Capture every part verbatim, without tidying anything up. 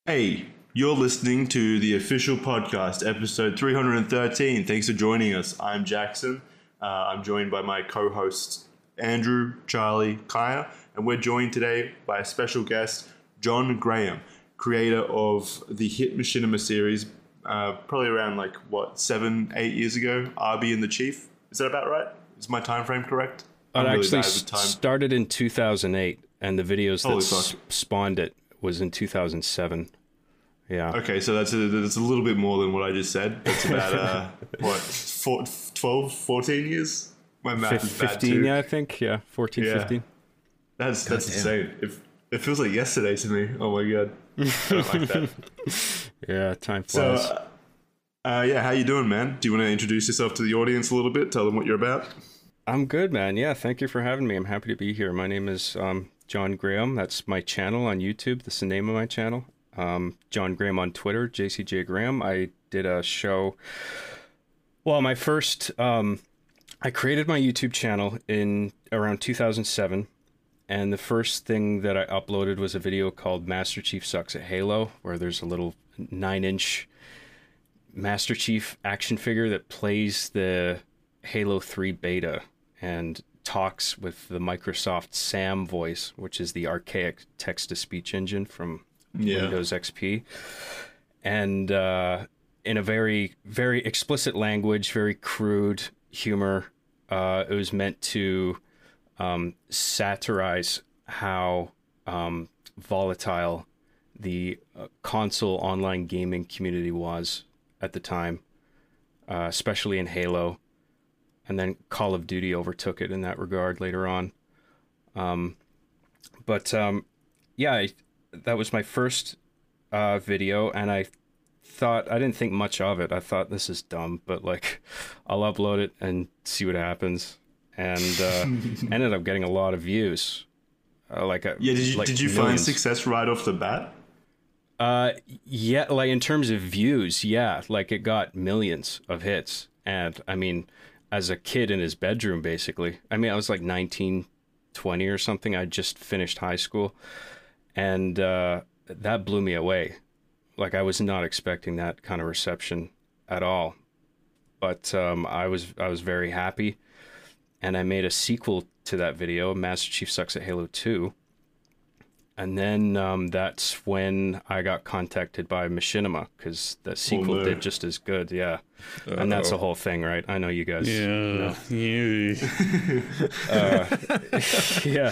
Hey, you're listening to the official podcast, episode three hundred thirteen. Thanks for joining us. I'm Jackson. Uh, I'm joined by my co-hosts, Andrew, Charlie, Kaya, and we're joined today by a special guest, John Graham, creator of the hit Machinima series, uh, probably around like, what, seven, eight years ago, Arby and the Chief. Is that about right? Is my time frame correct? It I'm really actually bad with time. started in two thousand eight, and the videos that Holy s- fuck. spawned it was in two thousand seven. Yeah. Okay, so that's a, that's a little bit more than what I just said. That's about, uh, what, four, twelve, fourteen years? My math Fif- is bad fifteen, too. yeah, I think. Yeah, fourteen, Yeah. fifteen. That's that's damn. insane. It, it feels like yesterday to me. Oh my god. I don't like that. Yeah, time So, flies. uh, uh, yeah, how you doing, man? Do you want to introduce yourself to the audience a little bit? Tell them what you're about? I'm good, man. Yeah, thank you for having me. I'm happy to be here. My name is um, John Graham. That's my channel on YouTube. That's the name of my channel. Um, John Graham on Twitter, J C J Graham. I did a show. Well, my first, um, I created my YouTube channel in around two thousand seven. And the first thing that I uploaded was a video called Master Chief Sucks at Halo, where there's a little nine inch Master Chief action figure that plays the Halo three beta and talks with the Microsoft SAM voice, which is the archaic text-to-speech engine from Yeah. Windows X P. And uh, in a very, very explicit language, very crude humor, uh, it was meant to um, satirize how um, volatile the uh, console online gaming community was at the time, uh, especially in Halo. And then Call of Duty overtook it in that regard later on. Um, but um, yeah, I, that was my first uh, video, and I thought, I didn't think much of it. I thought, this is dumb, but like, I'll upload it and see what happens. And uh, ended up getting a lot of views. Uh, like a, Yeah, did you, like did you find millions. success right off the bat? Uh, yeah, like in terms of views, yeah, like it got millions of hits. And I mean, as a kid in his bedroom, basically, I mean, I was like nineteen, twenty or something. I just finished high school, and uh, that blew me away. Like, I was not expecting that kind of reception at all. But um, I was I was very happy, and I made a sequel to that video, Master Chief Sucks at Halo two. And then um, that's when I got contacted by Machinima, because the sequel no. did just as good, yeah. And that's the whole thing, right? I know you guys. Yeah. Yeah. Uh, yeah.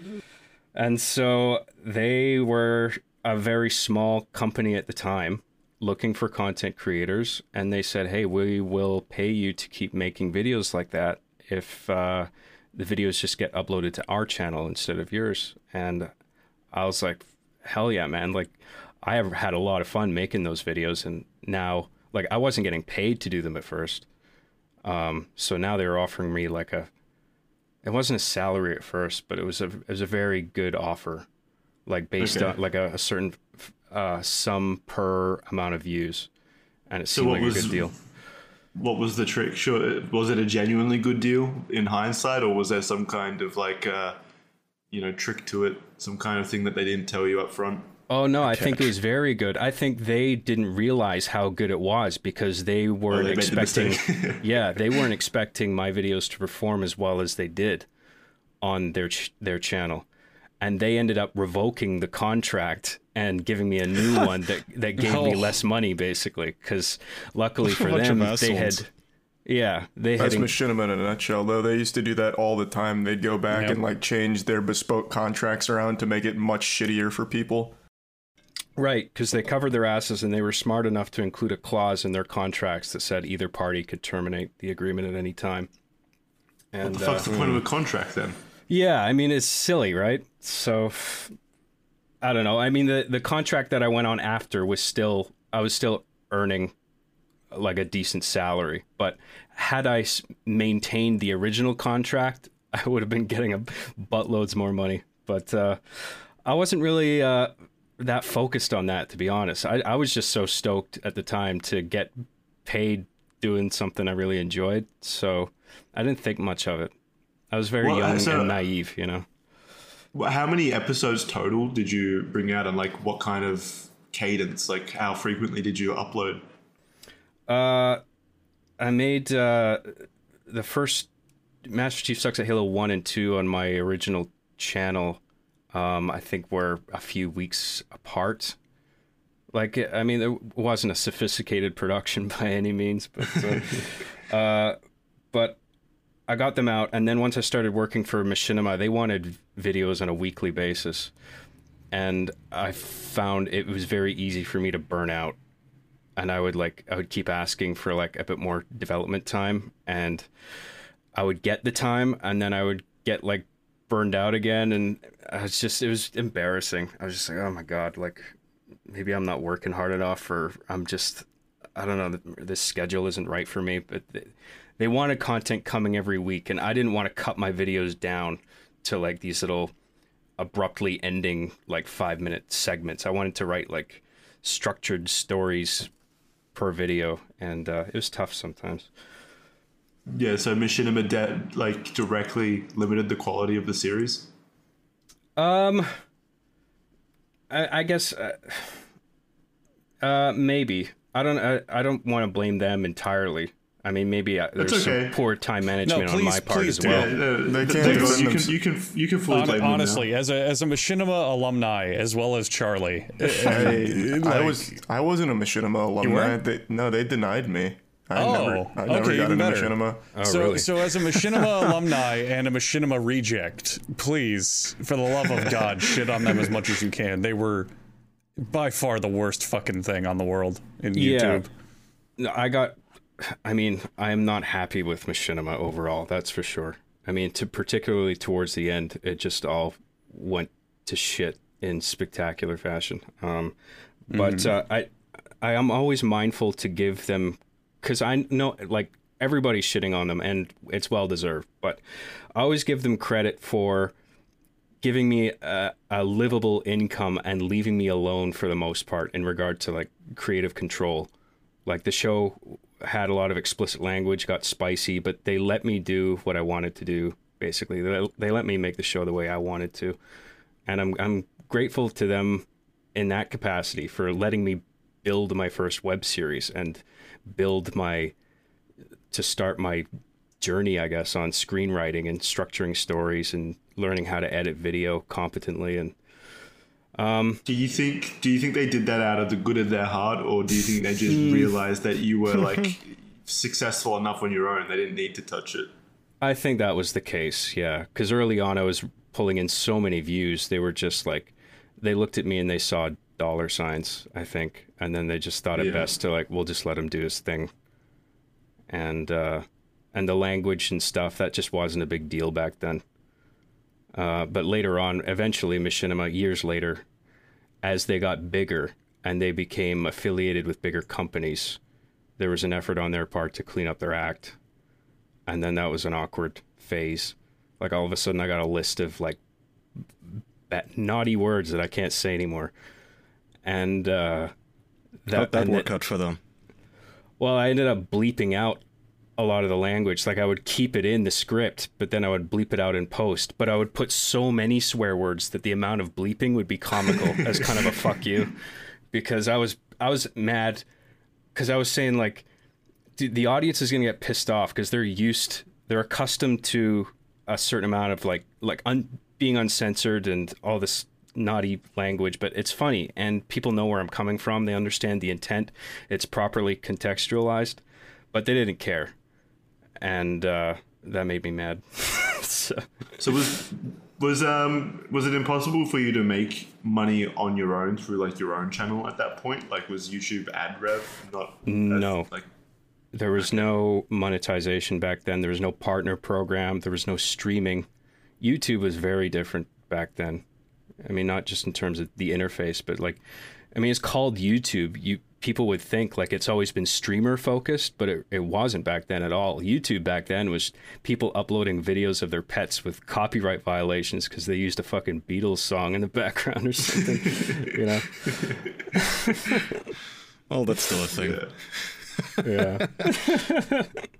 And so they were a very small company at the time looking for content creators. And they said, hey, we will pay you to keep making videos like that if uh, the videos just get uploaded to our channel instead of yours. And I was like, hell yeah, man. Like, I have had a lot of fun making those videos. And now, like, I wasn't getting paid to do them at first. Um, so now they were offering me like a, it wasn't a salary at first, but it was a, it was a very good offer, like based Okay. on like a, a certain uh, sum per amount of views. And it So seemed what like a was- good deal. What was the trick? Sure, was it a genuinely good deal in hindsight, or was there some kind of like, uh, you know, trick to it? Some kind of thing that they didn't tell you up front? Oh no, I think it was very good. I think they didn't realize how good it was because they weren't Oh, they made the expecting mistake. yeah, they weren't expecting my videos to perform as well as they did on their ch- their channel. And they ended up revoking the contract and giving me a new one that that gave me Oh. less money basically, cuz luckily A for bunch them of they had assholes. yeah, they That's had Machinima in a nutshell, though. They used to do that all the time. They'd go back Yep. and like change their bespoke contracts around to make it much shittier for people. right, cuz they covered their asses and they were smart enough to include a clause in their contracts that said either party could terminate the agreement at any time. And What the fuck's uh, the point of a contract then? yeah, I mean, it's silly, right? So, I don't know. I mean, the, the contract that I went on after was still, I was still earning like a decent salary. But had I s- maintained the original contract, I would have been getting a buttloads more money. But uh, I wasn't really uh, that focused on that, to be honest. I, I was just so stoked at the time to get paid doing something I really enjoyed. So I didn't think much of it. I was very Well, young so- and naive, you know. Well, how many episodes total did you bring out, and like what kind of cadence? Like, how frequently did you upload? Uh, I made uh, the first Master Chief Sucks at Halo one and two on my original channel. Um, I think were a few weeks apart. Like, I mean, it wasn't a sophisticated production by any means, but uh, uh, but I got them out, and then once I started working for Machinima, they wanted videos on a weekly basis, and I found it was very easy for me to burn out, and I would like I would keep asking for like a bit more development time, and I would get the time, and then I would get like burned out again, and I was just it was embarrassing. I was just like, oh my god, like. Maybe I'm not working hard enough, or I'm just, I don't know, this schedule isn't right for me, but they, they wanted content coming every week, and I didn't want to cut my videos down to like these little abruptly ending like five minute segments. I wanted to write like structured stories per video, and uh, it was tough sometimes. Yeah, so Machinima de- like directly limited the quality of the series? Um... I, I guess, uh, uh, maybe. I don't. I, I don't want to blame them entirely. I mean, maybe uh, there's okay. some poor time management No, on please- my part please as do. well. Yeah, no, They the can't thing is, defend you can them- you can you can fully Hon- blame them now. honestly, as a as a Machinima alumni as well as Charlie, I, I like- was I wasn't a Machinima alumni. weren't? They, no, they denied me. I Oh, never I never okay, got even into better. Machinima. Oh, so really? so as a Machinima alumni and a Machinima reject, please, for the love of God, shit on them as much as you can. They were by far the worst fucking thing on the world in Yeah. YouTube. No, I got. I mean, I am not happy with Machinima overall. That's for sure. I mean, to particularly towards the end, it just all went to shit in spectacular fashion. Um, but Mm-hmm. uh, I, I am always mindful to give them, because I know like everybody's shitting on them, and it's well deserved. But I always give them credit for giving me a, a livable income and leaving me alone for the most part in regard to like creative control. Like the show had a lot of explicit language, got spicy, but they let me do what I wanted to do. Basically, they, they let me make the show the way I wanted to, and I'm I'm grateful to them in that capacity for letting me build my first web series and build my to start my journey, I guess, on screenwriting and structuring stories and learning how to edit video competently. And um, Do you think do you think they did that out of the good of their heart, or do you think they just realized that you were like successful enough on your own, they didn't need to touch it? I think that was the case, yeah. Because early on, I was pulling in so many views. They were just like, they looked at me and they saw dollar signs, I think, and then they just thought it Yeah. best to like, we'll just let him do his thing. And uh, and the language and stuff, that just wasn't a big deal back then. Uh, but later on, eventually, Machinima, years later, as they got bigger and they became affiliated with bigger companies, there was an effort on their part to clean up their act. And then that was an awkward phase. Like all of a sudden, I got a list of like bad, naughty words that I can't say anymore. And uh, that, How'd that and work it- out for them? well, I ended up bleeping out a lot of the language. Like I would keep it in the script, but then I would bleep it out in post. But I would put so many swear words that the amount of bleeping would be comical as kind of a fuck you, because I was I was mad because I was saying like, dude, the audience is gonna get pissed off because they're used, they're accustomed to a certain amount of like like un, being uncensored and all this naughty language, but it's funny and people know where I'm coming from. They understand the intent. It's properly contextualized, but they didn't care. And uh, that made me mad. so, So was was um was it impossible for you to make money on your own through like your own channel at that point? Like was YouTube ad rev not No. like there was no monetization back then. There was no partner program. There was no streaming. YouTube was very different back then. I mean, not just in terms of the interface, but like, I mean, it's called YouTube. You people would think like it's always been streamer focused, but it, it wasn't back then at all. YouTube back then was people uploading videos of their pets with copyright violations because they used a fucking Beatles song in the background or something, you know? Well, that's still a thing. yeah. Yeah.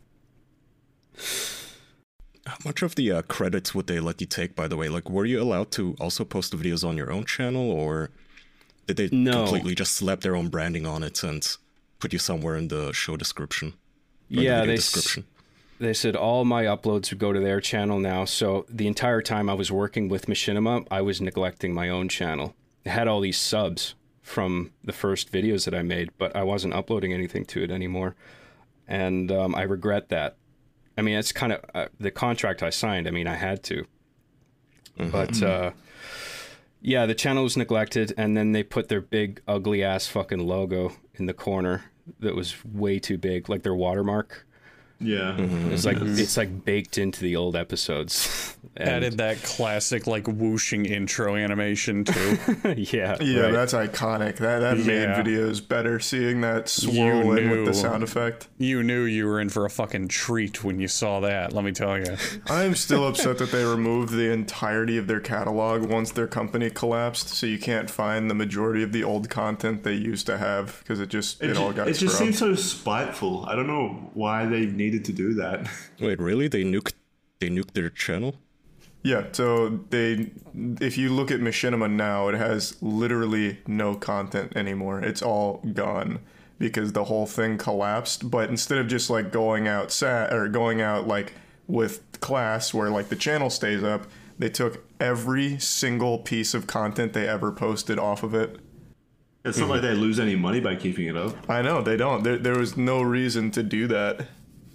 How much of the uh, credits would they let you take, by the way? Like, were you allowed to also post the videos on your own channel, or Did they No. completely just slap their own branding on it and put you somewhere in the show description? Or Yeah, the video they s- description. They said all my uploads would go to their channel now. So the entire time I was working with Machinima, I was neglecting my own channel. I had all these subs from the first videos that I made, but I wasn't uploading anything to it anymore. And um, I regret that. I mean, it's kind of uh, the contract I signed. I mean, I had to. Mm-hmm. But uh, yeah, the channel was neglected. And then they put their big, ugly ass fucking logo in the corner that was way too big, like their watermark. Yeah. It's like it's like baked into the old episodes. And- Added that classic like whooshing intro animation too. yeah, Yeah, right. that's iconic. That that made Yeah. videos better. Seeing that swirl in with knew. the sound effect. You knew you were in for a fucking treat when you saw that, let me tell you. I'm still upset that they removed the entirety of their catalog once their company collapsed, so you can't find the majority of the old content they used to have because it just it, It, all ju- got it just scrubbed. seems so spiteful. I don't know why they needed to do that. Wait, really? They nuked they nuked their channel? Yeah, so they, if you look at Machinima now, it has literally no content anymore. It's all gone because the whole thing collapsed. But instead of just like going out sat or going out like with class where like the channel stays up, they took every single piece of content they ever posted off of it. It's not like they lose any money by keeping it up. I know they don't. There, there was no reason to do that.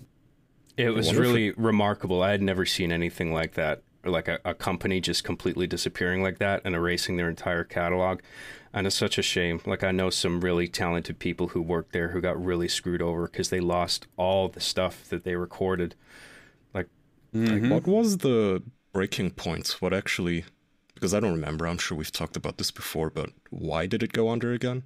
It was wonder if really remarkable. I had never seen anything like that, or like a, a company just completely disappearing like that and erasing their entire catalog. And it's such a shame. Like, I know some really talented people who worked there who got really screwed over because they lost all the stuff that they recorded. Like, Like, what was the breaking point? What actually... Because I don't remember. I'm sure we've talked about this before, but why did it go under again?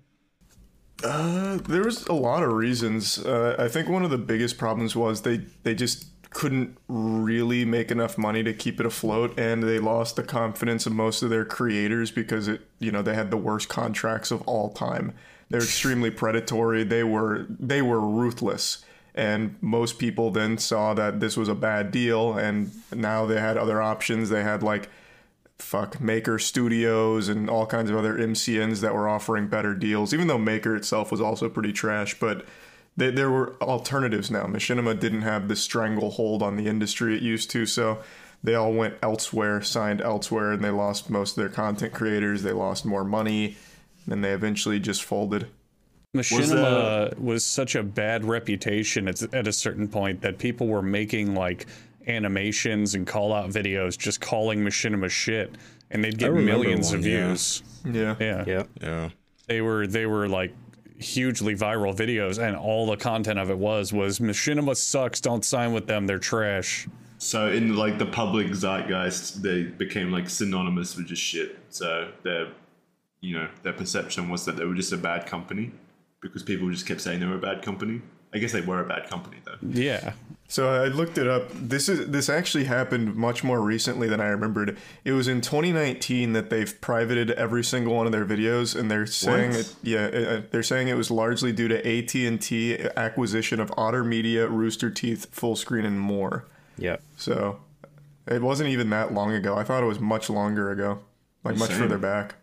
Uh, there was a lot of reasons. Uh, I think one of the biggest problems was they, they just couldn't really make enough money to keep it afloat, and they lost the confidence of most of their creators because it, you know, they had the worst contracts of all time. They're extremely predatory. They were they were ruthless, and most people then saw that this was a bad deal, and now they had other options. They had like fuck Maker Studios and all kinds of other M C Ns that were offering better deals, even though Maker itself was also pretty trash. But they, there were alternatives now. Machinima didn't have the stranglehold on the industry it used to, so they all went elsewhere, signed elsewhere, and they lost most of their content creators. They lost more money, and they eventually just folded. Machinima was such a bad reputation at, at a certain point that people were making like animations and call out videos just calling Machinima shit, and they'd get remember millions one, of yeah. views. Yeah. Yeah. yeah. Yeah. They were they were like hugely viral videos, and all the content of it was was Machinima sucks, don't sign with them, they're trash. So in like the public zeitgeist, they became like synonymous with just shit. So their, you know, their perception was that they were just a bad company because people just kept saying they were a bad company. I guess they were a bad company though. Yeah. So I looked it up. This is this actually happened much more recently than I remembered. It was in twenty nineteen that they've privated every single one of their videos, and they're saying What? it. Yeah, uh, they're saying it was largely due to A T and T acquisition of Otter Media, Rooster Teeth, Fullscreen, and more. Yeah. So it wasn't even that long ago. I thought it was much longer ago, like much Same. further back.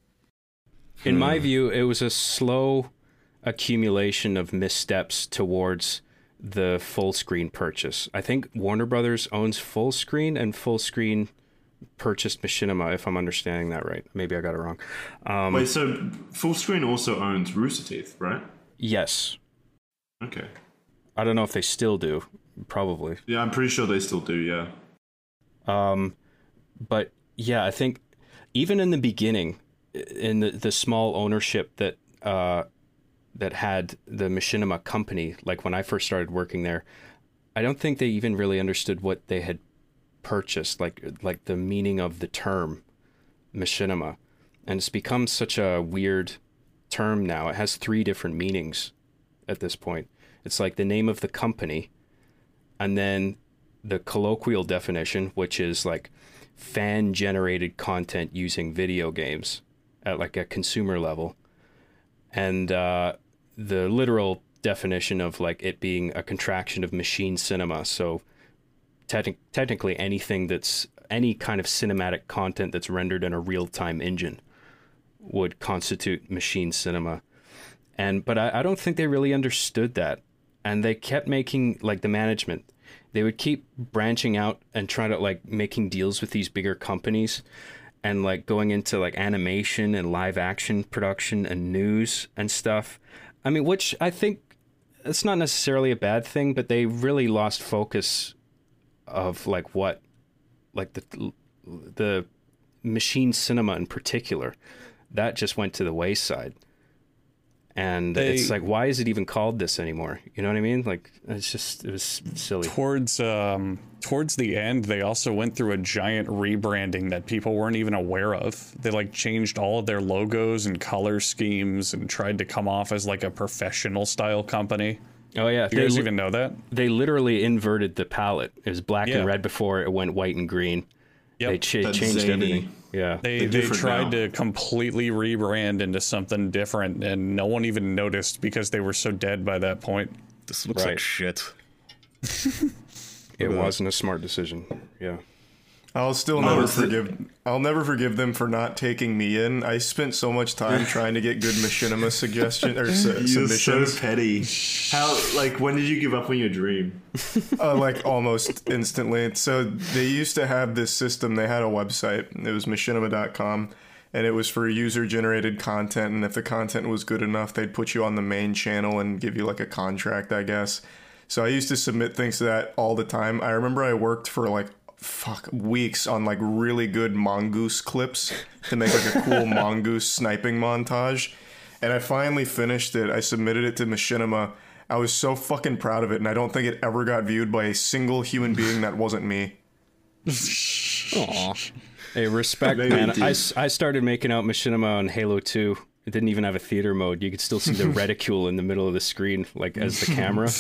In my view, it was a slow accumulation of missteps towards the full screen purchase. I think Warner Brothers owns Full Screen, and Full Screen purchased Machinima, if I'm understanding that right. Maybe I got it wrong. Um, Wait, so Fullscreen also owns Rooster Teeth, right? yes. Okay. I don't know if they still do. Probably. Yeah, I'm pretty sure they still do. Yeah. Um, but yeah, I think even in the beginning, in the, the small ownership that uh, that had the Machinima company, like when I first started working there, I don't think they even really understood what they had purchased, like like the meaning of the term Machinima. And it's become such a weird term now. It has three different meanings at this point. It's like the name of the company, and then the colloquial definition, which is like fan-generated content using video games at like a consumer level, and uh, the literal definition of like it being a contraction of machine cinema. So te- technically anything that's any kind of cinematic content that's rendered in a real-time engine. would constitute machine cinema. And but I, I don't think they really understood that. And they kept making, like, the management, they would keep branching out and trying to, like, making deals with these bigger companies and, like, going into, like, animation and live action production and news and stuff. I mean, which I think it's not necessarily a bad thing, but they really lost focus of, like, what, like, the the machine cinema in particular. That just went to the wayside. And They- it's like, why is it even called this anymore? You know what I mean? Like, it's just, it was silly. Towards um, towards the end, they also went through a giant rebranding that people weren't even aware of. They like changed all of their logos and color schemes and tried to come off as like a professional style company. Oh, yeah. Do you They, guys li- even know that? they literally inverted the palette. It was black Yeah. and red before, it went white and green. Yep. They ch- That's changed zany. everything. Yeah. They They're they different tried now. to completely rebrand into something different, and no one even noticed because they were so dead by that point. This looks Right. like shit. It wasn't a smart decision. Yeah. I'll still never Honestly- forgive. I'll never forgive them for not taking me in. I spent so much time trying to get good machinima suggestion or su- You're so submissions. petty. How, like, when did you give up on your dream? Uh, like almost instantly. So they used to have this system. They had a website. It was machinima dot com, and it was for user generated content. And if the content was good enough, they'd put you on the main channel and give you like a contract, I guess. So I used to submit things to that all the time. I remember I worked for like fuck weeks on like really good mongoose clips to make like a cool mongoose sniping montage. And I finally finished it. I submitted it to Machinima. I was so fucking proud of it, and I don't think it ever got viewed by a single human being that wasn't me. Aw. Hey, respect, Maybe man. it did. I, s- I started making out Machinima on Halo two. It didn't even have a theater mode. You could still see the reticule in the middle of the screen, like, as the camera.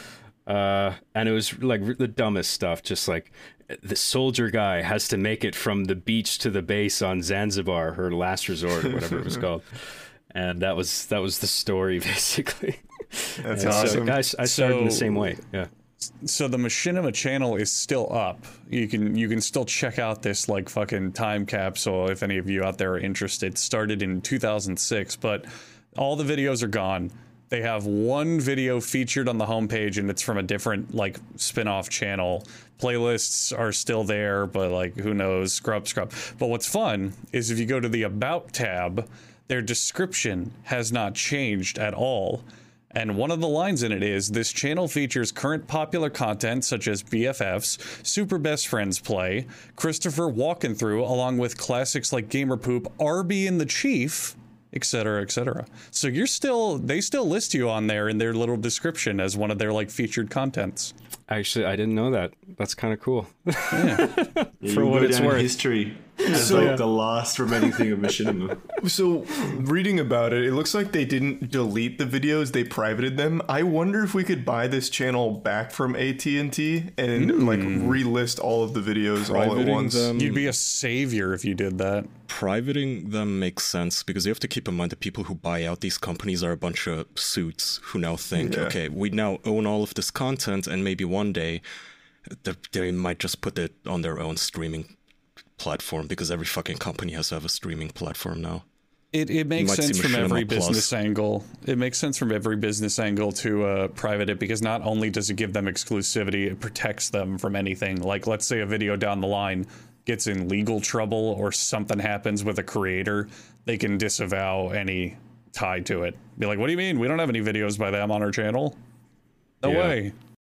Uh, and it was, like, r- the dumbest stuff. Just, like, the soldier guy has to make it from the beach to the base on Zanzibar, her last resort, or whatever it was called. And that was that was the story, basically. That's And so awesome. I, I started in the So- same way, yeah. So the Machinima channel is still up. You can you can still check out this like fucking time capsule if any of you out there are interested. It started in two thousand six, but all the videos are gone. They have one video featured on the homepage, and it's from a different like spin-off channel. Playlists are still there, but like who knows? Scrub, scrub. But what's fun is if you go to the About tab, their description has not changed at all. And one of the lines in it is, this channel features current popular content such as B F Fs, Super Best Friends Play, Christopher Walking Through, along with classics like Gamer Poop, Arby and the Chief, et cetera, et cetera. So you're still, they still list you on there in their little description as one of their like featured contents. Actually, I didn't know that. That's kind of cool. Yeah, For you'll what go it's down in worth. history as So- like the last remaining thing of Machinima. So, reading about it, it looks like they didn't delete the videos; they privated them. I wonder if we could buy this channel back from A T and T and like relist all of the videos all at Privating once. them, You'd be a savior if you did that. privating them makes sense because you have to keep in mind the people who buy out these companies are a bunch of suits who now think, Yeah. okay, we now own all of this content, and maybe one day they, they might just put it on their own streaming platform because every fucking company has to have a streaming platform now. It, it makes might see sense from Machinima every Plus. business angle. It makes sense from every business angle to uh, private it because not only does it give them exclusivity, it protects them from anything. Like, let's say a video down the line gets in legal trouble or something happens with a creator, they can disavow any tie to it. Be like, what do you mean? We don't have any videos by them on our channel. No Yeah. way.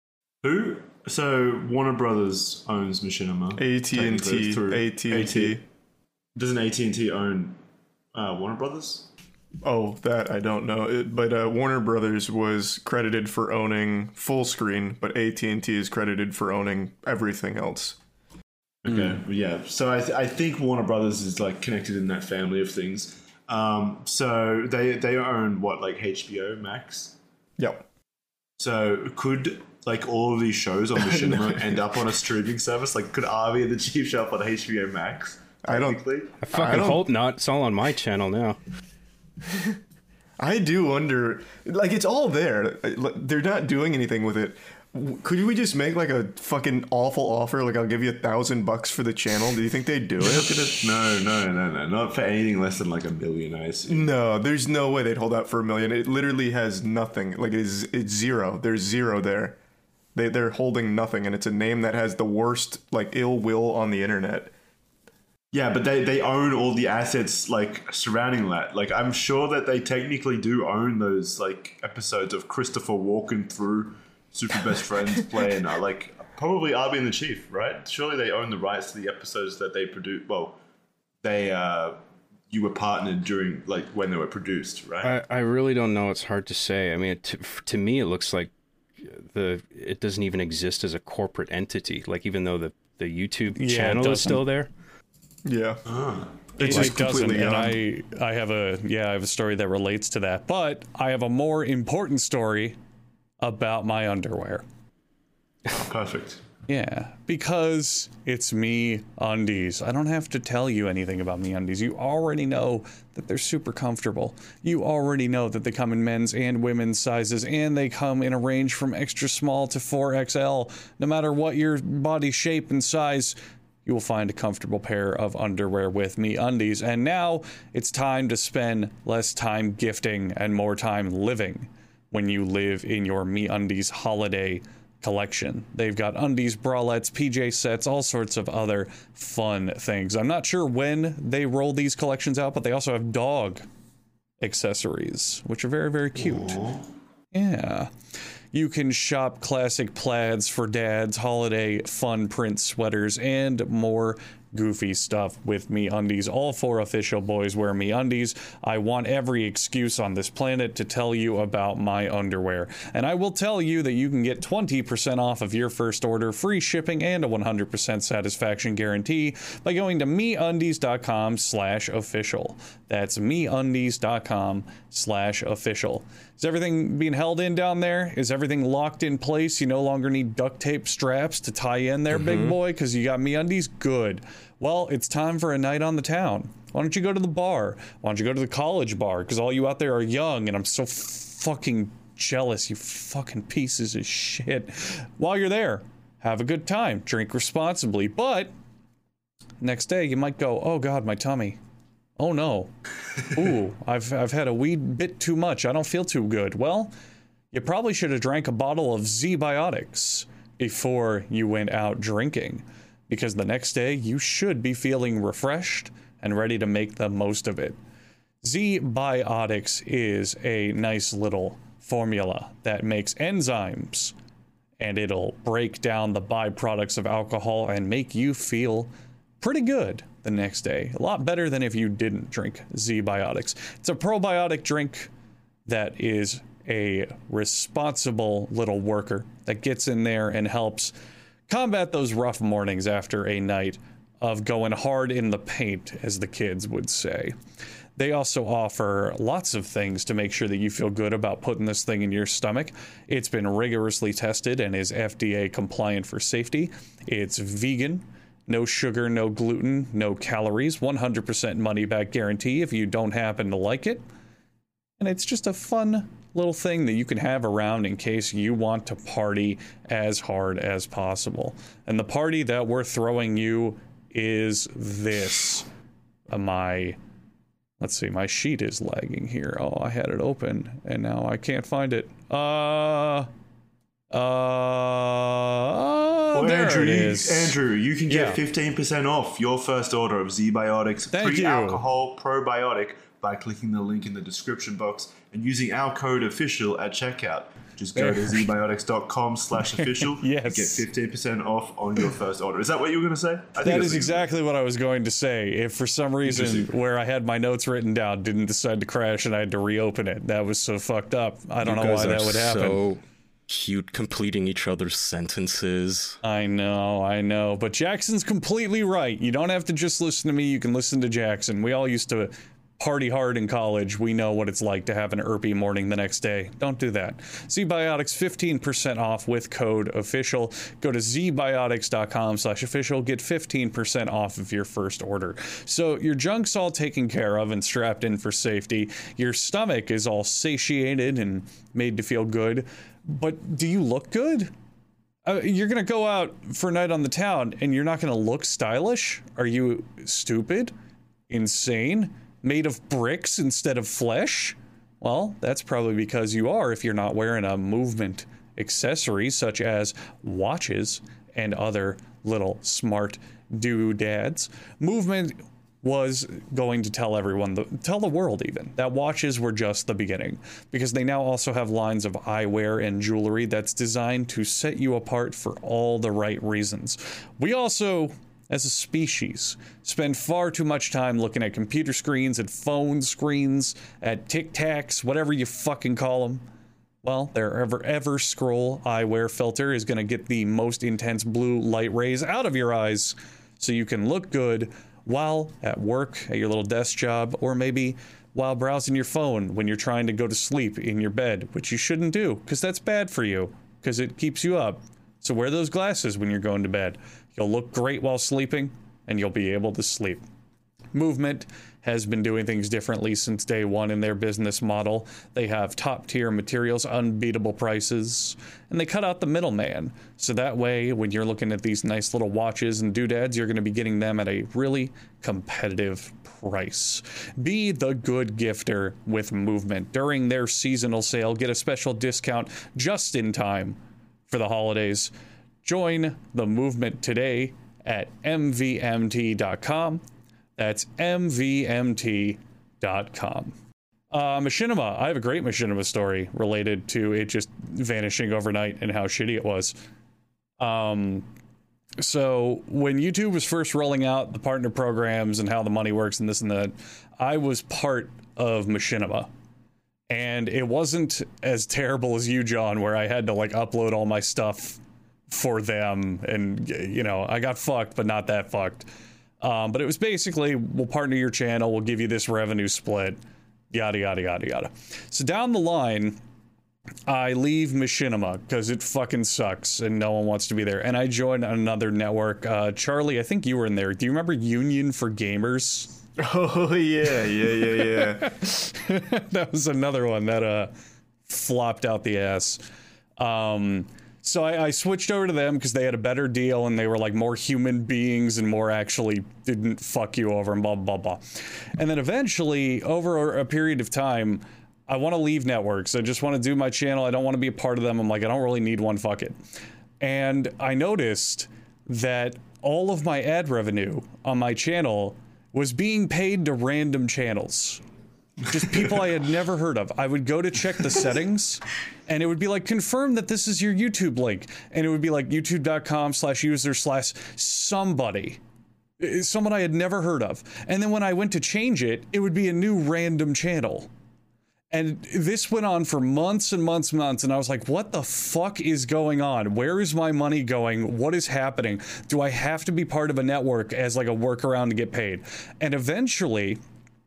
Who? So Warner Brothers owns Machinima. A T and technically, T, through A T and T. Doesn't A T and T own uh, Warner Brothers? Oh, that I don't know. It, but uh, Warner Brothers was credited for owning full screen, but A T and T is credited for owning everything else. Okay, yeah. So I, th- I think Warner Brothers is like connected in that family of things. Um, so they they own what, like H B O Max? Yep. So could like all of these shows on Machinima end up on a streaming service? Like could Arby and the Chief show up on H B O Max? I don't. Technically? I fucking don't- hope not. It's all on my channel now. I do wonder. Like it's all there. They're not doing anything with it. Could we just make like a fucking awful offer? Like, I'll give you a thousand bucks for the channel. Do you think they'd do it? No, no, no, no, not for anything less than like a million. I assume. No, there's no way they'd hold out for a million. It literally has nothing. Like, it's it's zero. There's zero there. They they're holding nothing, and it's a name that has the worst like ill will on the internet. Yeah, but they, they own all the assets like surrounding that. Like, I'm sure that they technically do own those like episodes of Christopher Walken through Super Best Friends playing uh, like probably Arby and the Chief, right? Surely they own the rights to the episodes that they produce. Well, they uh, you were partnered during like when they were produced, right? I, I really don't know. It's hard to say. I mean, it, to, to me, it looks like the it doesn't even exist as a corporate entity. Like, even though the the YouTube Yeah, channel is still there. Yeah. Ah. It's It just doesn't, completely and young. I I have a yeah I have a story that relates to that, but I have a more important story about my underwear. Perfect. Yeah, because it's Me Undies. I don't have to tell you anything about Me Undies. You already know that they're super comfortable. You already know that they come in men's and women's sizes, and they come in a range from extra small to four X L. No matter what your body shape and size, you will find a comfortable pair of underwear with Me Undies. And now it's time to spend less time gifting and more time living when you live in your Me Undies holiday collection. They've got undies, bralettes, P J sets, all sorts of other fun things. I'm not sure when they roll these collections out, but they also have dog accessories, which are very, very cute. Aww. Yeah. You can shop classic plaids for dads, holiday fun print sweaters, and more goofy stuff with Me Undies. All four official boys wear Me Undies. I want every excuse on this planet to tell you about my underwear. And I will tell you that you can get twenty percent off of your first order, free shipping, and a one hundred percent satisfaction guarantee by going to MeUndies.com slash official. That's MeUndies.com slash official. Is everything being held in down there? Is everything locked in place? You no longer need duct tape straps to tie in there, mm-hmm. big boy, because you got Me Undies? Good. Well, it's time for a night on the town. Why don't you go to the bar? Why don't you go to the college bar? Because all you out there are young, and I'm so fucking jealous, you fucking pieces of shit. While you're there, have a good time. Drink responsibly. But next day, you might go, oh, God, my tummy. Oh, no. Ooh, I've, I've had a wee bit too much. I don't feel too good. Well, you probably should have drank a bottle of Z-Biotics before you went out drinking, because the next day you should be feeling refreshed and ready to make the most of it. Z-Biotics is a nice little formula that makes enzymes, and it'll break down the byproducts of alcohol and make you feel pretty good the next day. A lot better than if you didn't drink Z-Biotics. It's a probiotic drink that is a responsible little worker that gets in there and helps combat those rough mornings after a night of going hard in the paint, as the kids would say. They also offer lots of things to make sure that you feel good about putting this thing in your stomach. It's been rigorously tested and is F D A compliant for safety. It's vegan, no sugar, no gluten, no calories, one hundred percent money back guarantee if you don't happen to like it. And it's just a fun little thing that you can have around in case you want to party as hard as possible. And the party that we're throwing you is this. Uh, my, let's see, my sheet is lagging here. Oh, I had it open and now I can't find it. Uh, uh, well, there Andrew, it you, is. Andrew, you can get Yeah. fifteen percent off your first order of Z-Biotics Thank you. pre-alcohol probiotic by clicking the link in the description box and using our code official at checkout. Just go to zbiotics.com slash official Yes. and get fifteen percent off on your first order. Is that what you were going to say? I think That that's is what exactly what I was going to say. If for some reason Interesting. where I had my notes written down didn't decide to crash and I had to reopen it, that was so fucked up. I don't You know guys why that are would happen. So cute, completing each other's sentences. I know, I know. But Jackson's completely right. You don't have to just listen to me. You can listen to Jackson. We all used to party hard in college. We know what it's like to have an irpy morning the next day. Don't do that. Z-Biotics, fifteen percent off with code official. Go to zbiotics.com slash official. Get fifteen percent off of your first order. So your junk's all taken care of and strapped in for safety. Your stomach is all satiated and made to feel good. But do you look good? Uh, you're gonna go out for a night on the town and you're not gonna look stylish? Are you stupid? Insane? Made of bricks instead of flesh? Well, that's probably because you are if you're not wearing a movement accessory such as watches and other little smart doodads. Movement was going to tell everyone, the, tell the world even, that watches were just the beginning, because they now also have lines of eyewear and jewelry that's designed to set you apart for all the right reasons. We also, as a species, spend far too much time looking at computer screens, at phone screens, at Tic Tacs, whatever you fucking call them. Well, their ever ever scroll eyewear filter is going to get the most intense blue light rays out of your eyes so you can look good while at work, at your little desk job, or maybe while browsing your phone when you're trying to go to sleep in your bed, which you shouldn't do because that's bad for you, because it keeps you up. So wear those glasses when you're going to bed. You'll look great while sleeping, and you'll be able to sleep. Movement has been doing things differently since day one in their business model. They have top-tier materials, unbeatable prices, and they cut out the middleman. So that way, when you're looking at these nice little watches and doodads, you're going to be getting them at a really competitive price. Be the good gifter with Movement. During their seasonal sale, get a special discount just in time for the holidays. Join the movement today at m v m t dot com. That's m v m t dot com. Uh, Machinima. I have a great Machinima story related to it just vanishing overnight and how shitty it was. Um, so when YouTube was first rolling out the partner programs and how the money works and this and that, I was part of Machinima. And it wasn't as terrible as you, John, where I had to like upload all my stuff for them. And, you know, I got fucked, but not that fucked. Um, but it was basically, we'll partner your channel, we'll give you this revenue split, yada, yada, yada, yada. So down the line, I leave Machinima because it fucking sucks and no one wants to be there. And I joined another network. Uh, Charlie, I think you were in there. Do you remember Union for Gamers? Oh, yeah, yeah, yeah, yeah. That was another one that uh, flopped out the ass. Um... So I, I switched over to them because they had a better deal and they were like more human beings and more actually didn't fuck you over and blah, blah, blah. And then eventually, over a period of time, I want to leave networks. I just want to do my channel. I don't want to be a part of them. I'm like, I don't really need one. Fuck it. And I noticed that all of my ad revenue on my channel was being paid to random channels. Just people I had never heard of. I would go to check the settings and it would be like, confirm that this is your YouTube link. And it would be like youtube.com slash user slash somebody. Someone I had never heard of. And then when I went to change it, it would be a new random channel. And this went on for months and months and months. And I was like, what the fuck is going on? Where is my money going? What is happening? Do I have to be part of a network as like a workaround to get paid? And eventually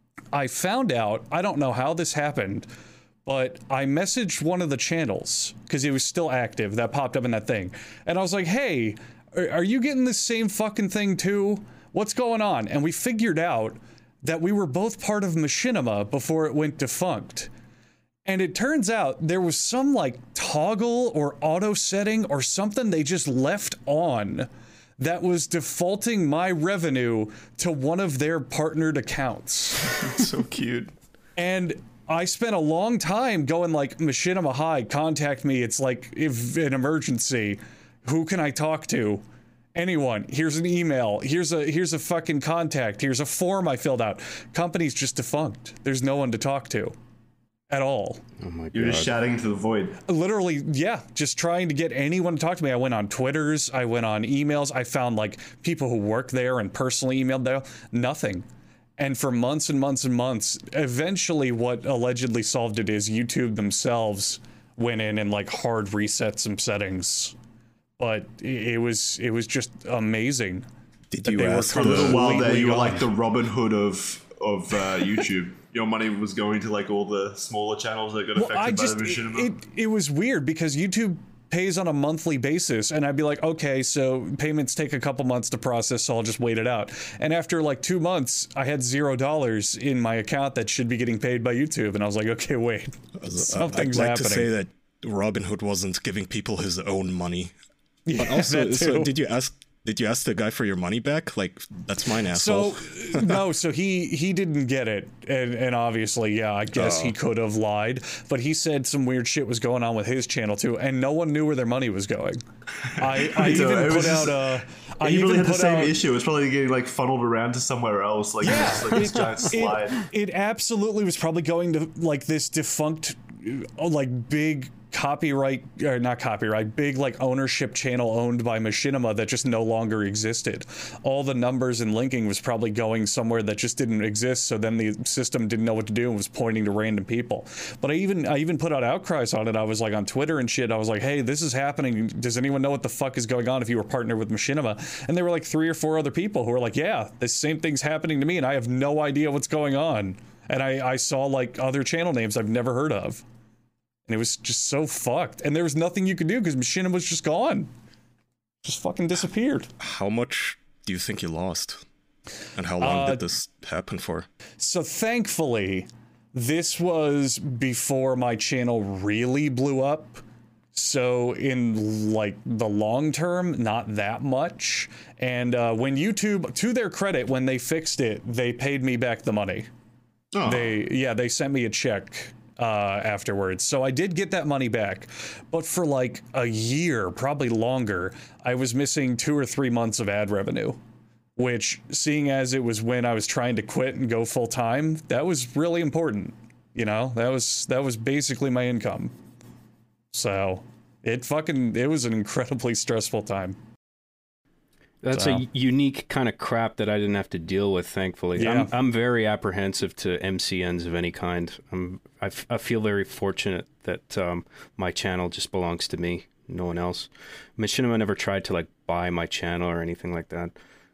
I found out, I don't know how this happened, but I messaged one of the channels because it was still active that popped up in that thing. And I was like, hey, are, are you getting the same fucking thing too? What's going on? And we figured out that we were both part of Machinima before it went defunct. And it turns out there was some like toggle or auto setting or something they just left on that was defaulting my revenue to one of their partnered accounts. So cute. And I spent a long time going like, Machinima, hi, contact me. It's like, if an emergency, who can I talk to? Anyone. Here's an email. Here's a here's a fucking contact. Here's a form I filled out. Company's just defunct. There's no one to talk to at all. Oh my God. You're just shouting into the void. Literally, yeah, just trying to get anyone to talk to me. I went on Twitters, I went on emails, I found like people who work there and personally emailed there. Nothing. And for months and months and months, eventually what allegedly solved it is YouTube themselves went in and like hard reset some settings. But it was it was just amazing. Did that you they were ask For a little while there, completely you were gone. like the Robin Hood of of uh, YouTube. Your money was going to like all the smaller channels that got Well, affected I by just the it, Machinima. it it was weird because YouTube pays on a monthly basis, and I'd be like, okay, so payments take a couple months to process, so I'll just wait it out. And after like two months, I had zero dollars in my account that should be getting paid by YouTube, and I was like, okay, wait, something's I'd like happening. to say that Robin Hood wasn't giving people his own money. Yeah, But also, that so too. did you ask? Did you ask the guy for your money back? Like, that's mine, asshole. So no, so he he didn't get it, and and obviously, yeah, I guess he could have lied, but he said some weird shit was going on with his channel too, and no one knew where their money was going. I, I So even it put was just- out a. I He even really had the put same out, issue. It was probably getting like funneled around to somewhere else, like, Yeah, just, like this giant slide. It, it absolutely was probably going to like this defunct, uh, like big copyright or not copyright, big like ownership channel owned by Machinima that just no longer existed. All the numbers and linking was probably going somewhere that just didn't exist. So then the system didn't know what to do and was pointing to random people. But I even I even put out outcries on it. I was like on Twitter and shit. I was like, hey, this is happening. Does anyone know what the fuck is going on if you were partnered with Machinima? And there were like three or four other people who were like, yeah, the same thing's happening to me and I have no idea what's going on. And I, I saw like other channel names I've never heard of. And it was just so fucked. And there was nothing you could do because Machinima was just gone. Just fucking disappeared. How much do you think you lost? And how long Uh, did this happen for? So thankfully, this was before my channel really blew up. So in like the long term, not that much. And uh, when YouTube, to their credit, when they fixed it, they paid me back the money. Oh. They, yeah, they sent me a check uh, afterwards. So I did get that money back. But for like a year, probably longer, I was missing two or three months of ad revenue. Which, seeing as it was when I was trying to quit and go full time, that was really important. You know, that was that was basically my income. So it fucking it was an incredibly stressful time. That's So. a unique kind of crap that I didn't have to deal with, thankfully. Yeah. I'm, I'm very apprehensive to M C Ns of any kind. I'm, I, f- I feel very fortunate that um, my channel just belongs to me, no one else. Machinima never tried to like buy my channel or anything like that.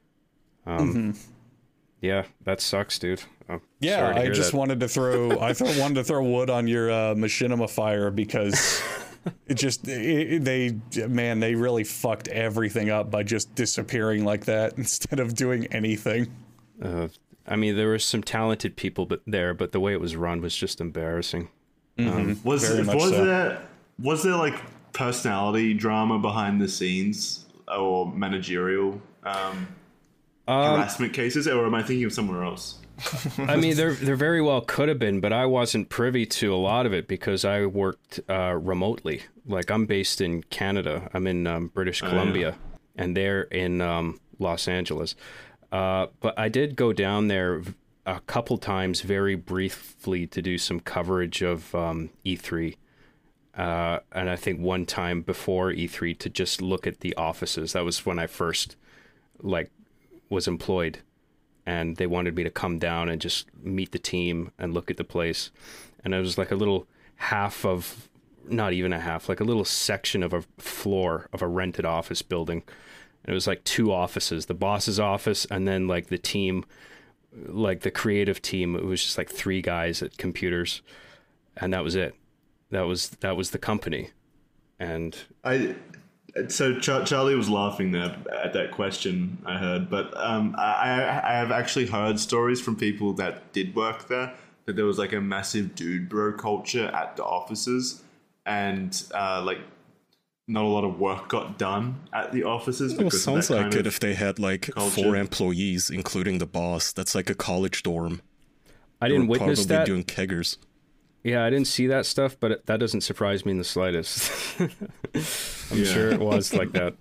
Um, Mm-hmm. Yeah, that sucks, dude. I'm Yeah, sorry to I hear just that. wanted to throw I th- wanted to throw wood on your uh, Machinima fire because it just it, it- they man they really fucked everything up by just disappearing like that instead of doing anything. Uh, I mean, there were some talented people but there, but the way it was run was just embarrassing. Um, Was Very much was so. there was there like personality drama behind the scenes or managerial um, um, harassment cases, or am I thinking of somewhere else? I mean, there there very well could have been, but I wasn't privy to a lot of it because I worked uh, remotely. Like, I'm based in Canada. I'm in um, British Columbia, and they're in um, Los Angeles. Uh, but I did go down there a couple times very briefly to do some coverage of um, E three. Uh, and I think one time before E three to just look at the offices. That was when I first, like, was employed. And they wanted me to come down and just meet the team and look at the place. And it was like a little half of, not even a half, like a little section of a floor of a rented office building. And it was like two offices, the boss's office and then like the team, like the creative team. It was just like three guys at computers. And that was it. That was, that was the company. And I so Char- Charlie was laughing there at that question I heard, but um, I I have actually heard stories from people that did work there that there was like a massive dude bro culture at the offices, and uh, like not a lot of work got done at the offices. Well, Because of sounds that like kind it of- if they had like culture. four employees, including the boss. That's like a college dorm. I They didn't were witness probably that. doing keggers. Yeah, I didn't see that stuff, but it, that doesn't surprise me in the slightest. I'm Yeah. sure it was like that.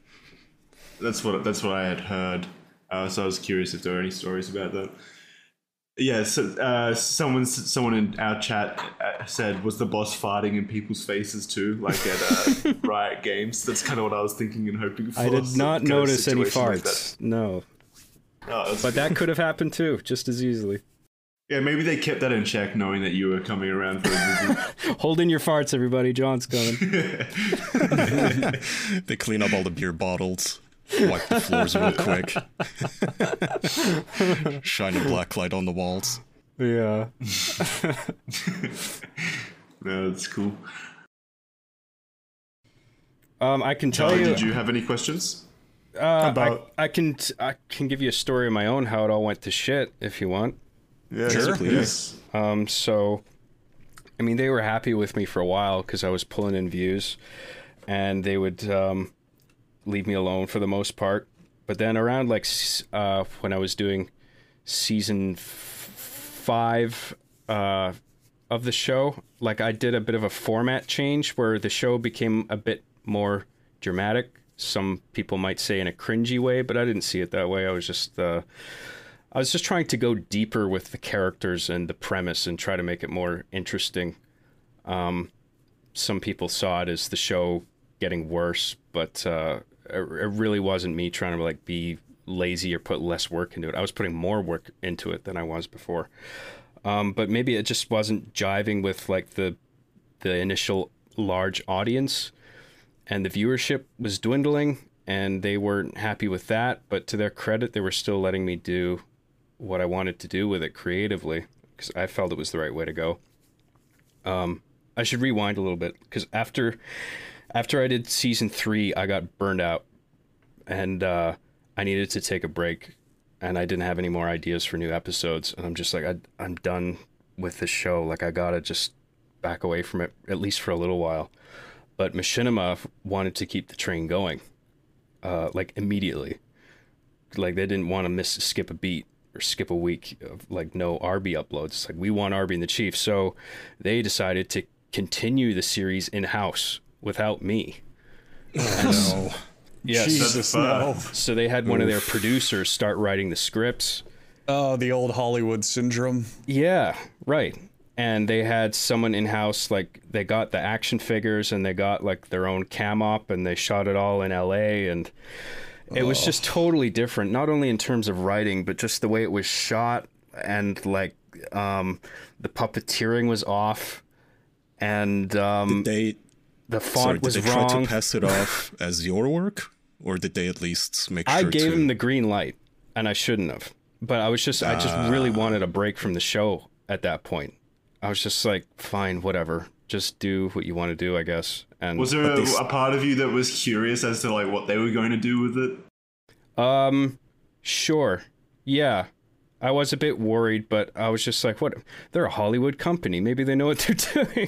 That's what that's what I had heard. Uh, so I was curious if there were any stories about that. Yeah, so uh, someone someone in our chat uh, said, "Was the boss farting in people's faces too, like at uh, Riot Games?" That's kind of what I was thinking and hoping for. I did some not kind of notice any situation like farts. No, that. Oh, that's but good. that could have happened too, just as easily. Yeah, maybe they kept that in check, knowing that you were coming around for a visit. Hold in your farts, everybody. John's coming. They clean up all the beer bottles, wipe the floors real quick, shine a black light on the walls. Yeah. No, that's cool. Um, I can tell Charlie, you. did you have any questions? uh, about- I, I can t- I can give you a story of my own how it all went to shit if you want. Yeah, Sure. Please. Um, so, I mean, they were happy with me for a while because I was pulling in views, and they would, um, leave me alone for the most part. But then around like uh, when I was doing season f- five uh, of the show, like I did a bit of a format change where the show became a bit more dramatic. Some people might say in a cringy way, but I didn't see it that way. I was just uh, I was just trying to go deeper with the characters and the premise and try to make it more interesting. Um, some people saw it as the show getting worse, but uh, it, it really wasn't me trying to like be lazy or put less work into it. I was putting more work into it than I was before. Um, but maybe it just wasn't jiving with like the the initial large audience. And the viewership was dwindling, and they weren't happy with that. But to their credit, they were still letting me do what I wanted to do with it creatively, because I felt it was the right way to go. Um, I should rewind a little bit, because after after I did season three, I got burned out, and uh, I needed to take a break, and I didn't have any more ideas for new episodes. And I'm just like, I, I'm done with this show. Like, I gotta just back away from it, at least for a little while. But Machinima wanted to keep the train going, uh, like immediately. Like they didn't want to miss, skip a beat or skip a week of like no R B uploads. It's like we want R B and the Chief, so they decided to continue the series in house without me. No. Yes. Jesus, no. So they had one of their producers start writing the scripts. Oh, the old Hollywood syndrome. Yeah, right. And they had someone in-house, like, they got the action figures and they got, like, their own cam op and they shot it all in L A. And it was just totally different, not only in terms of writing, but just the way it was shot. And, like, um, the puppeteering was off. And um, Did they, the font sorry, did was they wrong. try to pass it off as your work? Or did they at least make sure I to... gave him the green light, and I shouldn't have. But I was just, I just really wanted a break from the show at that point. I was just like, fine, whatever. Just do what you want to do, I guess. And Was there a, these- a part of you that was curious as to like what they were going to do with it? um, sure, yeah. I was a bit worried, but I was just like, what? They're a Hollywood company. Maybe they know what they're doing.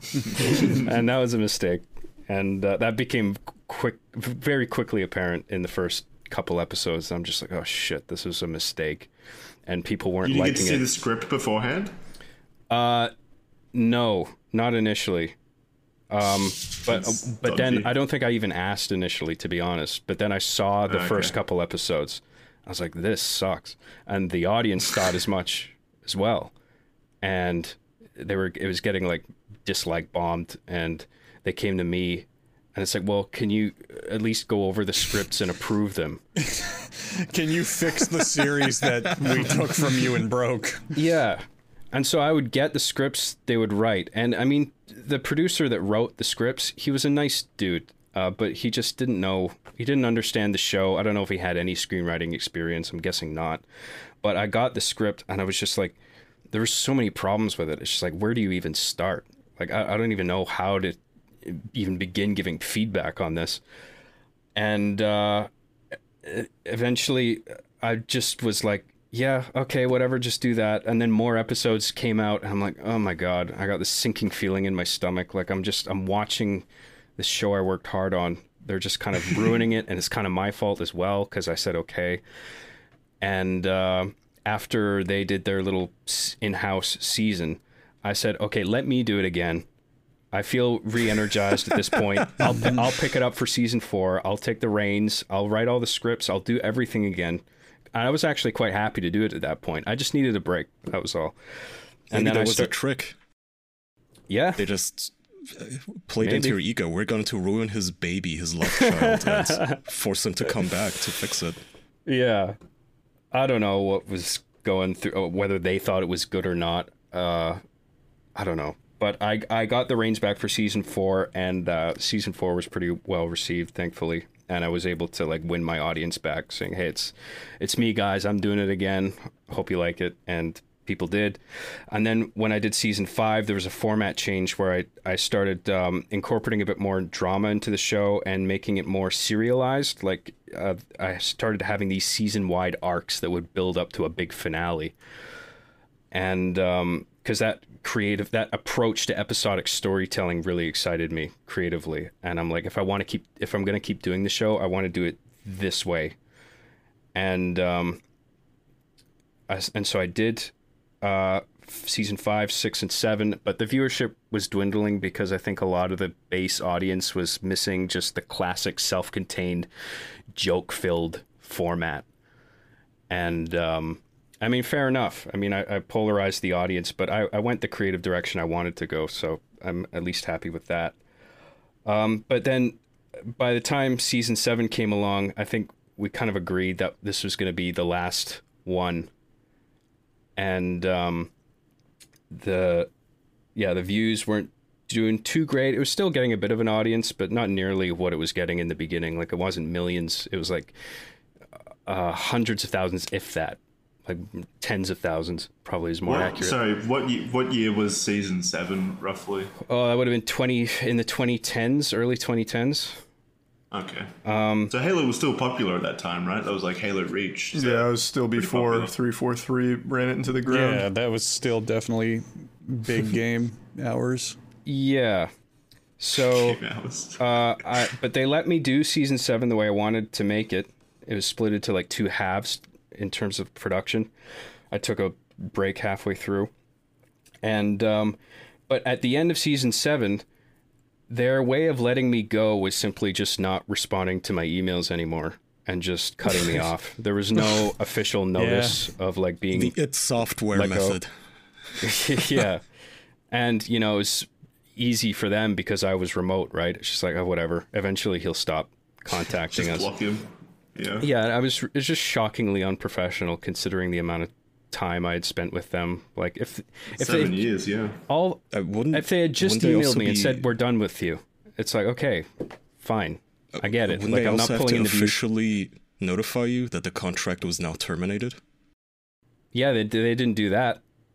And that was a mistake. And uh, that became quick, very quickly apparent in the first couple episodes. I'm just like, oh shit, this was a mistake. And people weren't You didn't get liking to see it. the script beforehand? Uh, no, not initially. Um, but That's but then dodgy. I don't think I even asked initially, to be honest. But then I saw the Okay. first couple episodes. I was like, this sucks, and the audience thought as much as well. And they were, it was getting like dislike bombed, and they came to me, and it's like, well, can you at least go over the scripts and approve them? Can you fix the series that we took from you and broke? Yeah. And so I would get the scripts they would write. And I mean, the producer that wrote the scripts, he was a nice dude, uh, but he just didn't know, he didn't understand the show. I don't know if he had any screenwriting experience. I'm guessing not. But I got the script and I was just like, there were so many problems with it. It's just like, where do you even start? Like, I, I don't even know how to even begin giving feedback on this. And uh, eventually I just was like, yeah, okay, whatever, just do that. And then more episodes came out, and I'm like, oh my God, I got this sinking feeling in my stomach. Like I'm just, I'm watching this show I worked hard on. They're just kind of ruining it, and it's kind of my fault as well, because I said okay. And uh, after they did their little in-house season, I said, okay, let me do it again. I feel re-energized at this point. I'll, I'll pick it up for season four. I'll take the reins. I'll write all the scripts. I'll do everything again. I was actually quite happy to do it at that point. I just needed a break. That was all. And Maybe then that I was start- a trick. Yeah. They just uh, played Maybe. into your ego. We're going to ruin his baby, his love child, and force him to come back to fix it. Yeah. I don't know what was going through, or whether they thought it was good or not. Uh, I don't know. But I I got the reins back for season four, and uh, season four was pretty well received, thankfully. And I was able to like win my audience back, saying, "Hey, it's it's me, guys. I'm doing it again. Hope you like it." And people did. And then when I did season five, there was a format change where I I started um, incorporating a bit more drama into the show and making it more serialized. Like uh, I started having these season wide arcs that would build up to a big finale. And um, because that creative, that approach to episodic storytelling really excited me creatively. And I'm like, if I want to keep, if I'm going to keep doing the show, I want to do it this way. And, um, I, and so I did, uh, season five, six, and seven, but the viewership was dwindling because I think a lot of the base audience was missing just the classic self-contained joke-filled format. And, um, I mean, fair enough. I mean, I, I polarized the audience, but I, I went the creative direction I wanted to go, so I'm at least happy with that. Um, but then by the time season seven came along, I think we kind of agreed that this was going to be the last one. And um, the, yeah, the views weren't doing too great. It was still getting a bit of an audience, but not nearly what it was getting in the beginning. Like, it wasn't millions. It was like uh, hundreds of thousands, if that. Like tens of thousands, probably is more what, accurate. Sorry, what year, what year was season seven roughly? Oh, that would have been twenty in the twenty tens, early twenty tens. Okay. Um, so Halo was still popular at that time, right? That was like Halo Reach. So yeah, it was still before three forty-three ran it into the ground. Yeah, that was still definitely big game hours. Yeah. So, Game hours. uh, I, but they let me do season seven the way I wanted to make it. It was split into like two halves in terms of production. I took a break halfway through. And, um, but at the end of season seven, their way of letting me go was simply just not responding to my emails anymore and just cutting me off. There was no official notice yeah. of like being... The It's Software method. Yeah. And, you know, it's easy for them because I was remote, right? It's just like, oh, whatever. Eventually he'll stop contacting just us. Block him. Yeah. Yeah, I was it's just shockingly unprofessional considering the amount of time I had spent with them. Like if if seven they, years, yeah. All I wouldn't, if they had just emailed me be... and said we're done with you, it's like okay, fine, I get it. Wouldn't like they I'm also not pulling in have to the officially views. Notify you that the contract was now terminated? Yeah, they they didn't do that.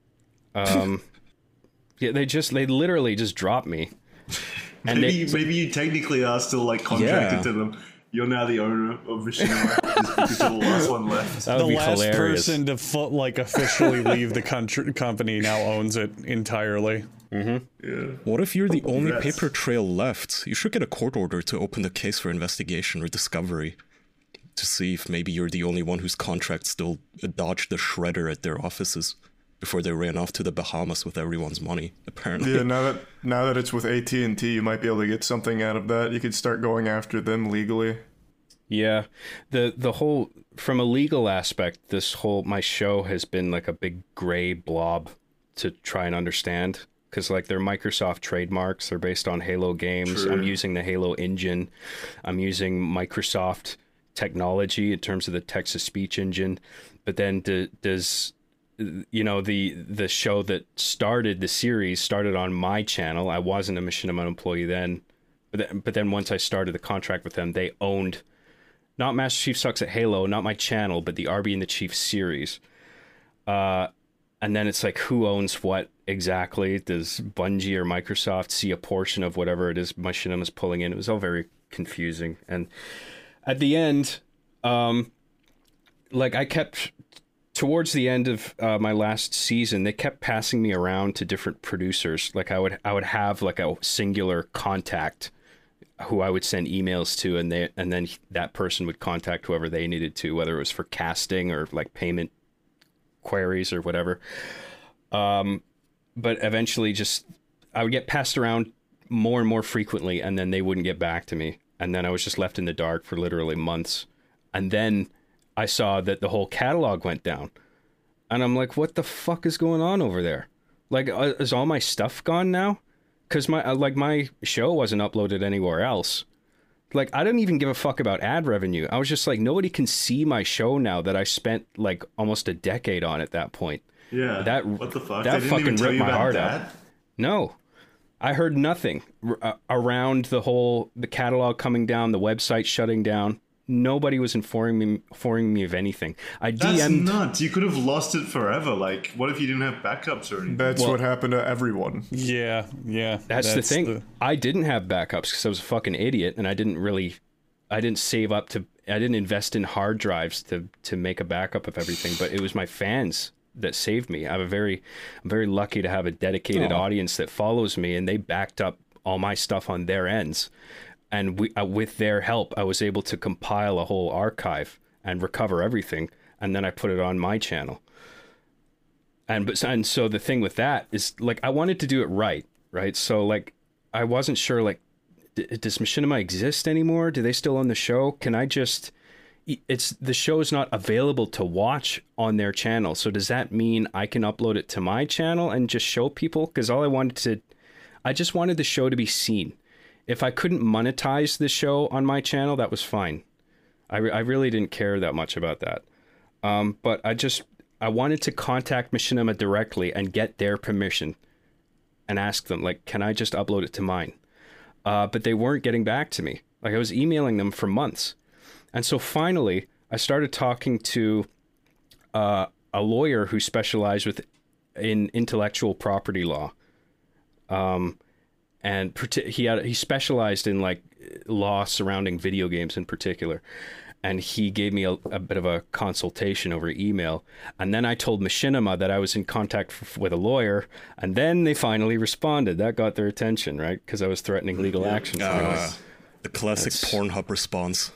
Um, yeah, they just they literally just dropped me. And maybe they, maybe you technically are still like contracted yeah. to them. You're now the owner of Machinima just because you're the last one left. That would the be last hilarious. person to fo- like officially leave the country, company now owns it entirely. Mm-hmm. Yeah. What if you're the only Congrats. paper trail left? You should get a court order to open the case for investigation or discovery to see if maybe you're the only one whose contract still dodged the shredder at their offices before they ran off to the Bahamas with everyone's money, apparently. Yeah, now that now that it's with A T and T, you might be able to get something out of that. You could start going after them legally. Yeah, the the whole from a legal aspect, this whole my show has been like a big gray blob to try and understand because like they're Microsoft trademarks. They're based on Halo games. True. I'm using the Halo engine. I'm using Microsoft technology in terms of the text-to-speech engine. But then do, does you know the the show that started the series started on my channel. I wasn't a Machinima employee then, but then, but then once I started the contract with them, they owned. Not Master Chief Sucks at Halo, not my channel, but the R B and the Chief series. Uh, and then it's like, who owns what exactly? Does Bungie or Microsoft see a portion of whatever it is Machinima's pulling in? It was all very confusing. And at the end, um, like I kept, towards the end of uh, my last season, they kept passing me around to different producers. Like I would, I would have like a singular contact who I would send emails to, and they and then that person would contact whoever they needed to, whether it was for casting or like payment queries or whatever. Um, but eventually, just I would get passed around more and more frequently, and then they wouldn't get back to me, and then I was just left in the dark for literally months. And then I saw that the whole catalog went down, and I'm like, "What the fuck is going on over there? Like, uh, is all my stuff gone now?" Because my like my show wasn't uploaded anywhere else. Like, I didn't even give a fuck about ad revenue. I was just like, nobody can see my show now that I spent like almost a decade on at that point. Yeah. That what the fuck? That they didn't fucking even tell ripped you my about heart that? out. No, I heard nothing R- uh, around the whole the catalog coming down, the website shutting down. Nobody was informing me, informing me of anything. I That's D M'd. nuts. You could have lost it forever. Like, what if you didn't have backups or anything? That's Well- what happened to everyone. Yeah, yeah. That's, the thing. I didn't have backups because I was a fucking idiot, and I didn't really, I didn't save up to, I didn't invest in hard drives to to make a backup of everything. But it was my fans that saved me. I'm a very, I'm very lucky to have a dedicated Aw. audience that follows me, and they backed up all my stuff on their ends. And we, uh, with their help, I was able to compile a whole archive and recover everything, and then I put it on my channel. And but and so the thing with that is, like, I wanted to do it right, right? So like, I wasn't sure, like, d- does Machinima exist anymore? Do they still own the show? Can I just? It's the show is not available to watch on their channel, so does that mean I can upload it to my channel and just show people? Because all I wanted to, I just wanted the show to be seen. If I couldn't monetize the show on my channel, that was fine. I, re- I really didn't care that much about that. Um, but I just, I wanted to contact Machinima directly and get their permission and ask them, like, can I just upload it to mine? Uh, but they weren't getting back to me. Like, I was emailing them for months. And so finally, I started talking to uh, a lawyer who specialized with in intellectual property law. Um, and he had he specialized in like law surrounding video games in particular. And he gave me a, a bit of a consultation over email. And then I told Machinima that I was in contact f- with a lawyer. And then they finally responded. That got their attention, right? Because I was threatening legal action. Uh, the classic That's- Pornhub response.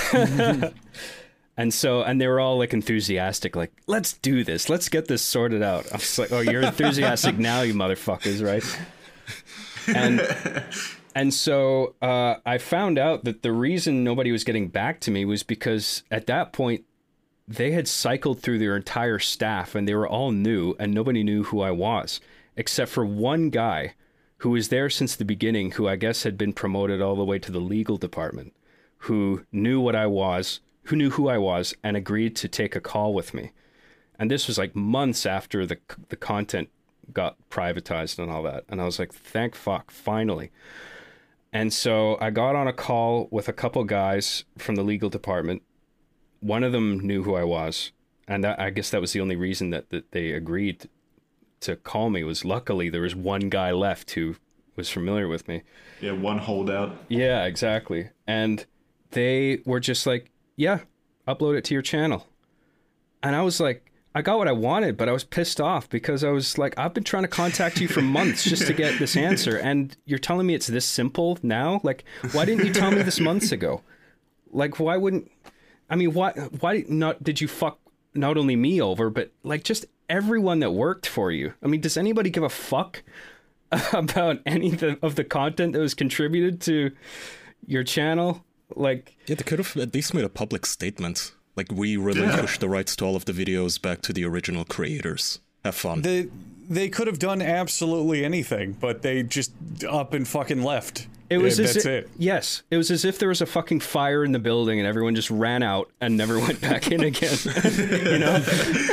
And so, and they were all like enthusiastic, like, let's do this. Let's get this sorted out. I was like, oh, you're enthusiastic now, you motherfuckers, right? And and so uh, I found out that the reason nobody was getting back to me was because at that point, they had cycled through their entire staff and they were all new and nobody knew who I was, except for one guy who was there since the beginning, who I guess had been promoted all the way to the legal department, who knew what I was, who knew who I was, and agreed to take a call with me. And this was like months after the the content got privatized and all that. And I was like, thank fuck, finally. And so I got on a call with a couple guys from the legal department. One of them knew who I was. And that, I guess that was the only reason that, that they agreed to call me, was luckily there was one guy left who was familiar with me. Yeah, one holdout. Yeah, exactly. And they were just like, yeah, upload it to your channel. And I was like, I got what I wanted, but I was pissed off because I was like, I've been trying to contact you for months just to get this answer. And you're telling me it's this simple now? Like, why didn't you tell me this months ago? Like, why wouldn't, I mean, why, why not did you fuck not only me over, but like just everyone that worked for you? I mean, does anybody give a fuck about any of the, of the content that was contributed to your channel? Like, Yeah, they could have at least made a public statement. Like, we relinquished the rights to all of the videos back to the original creators. Have fun. They they could have done absolutely anything, but they just up and fucking left. it was Yeah, as that's if, it. Yes, it was as if there was a fucking fire in the building and everyone just ran out and never went back in again. You know?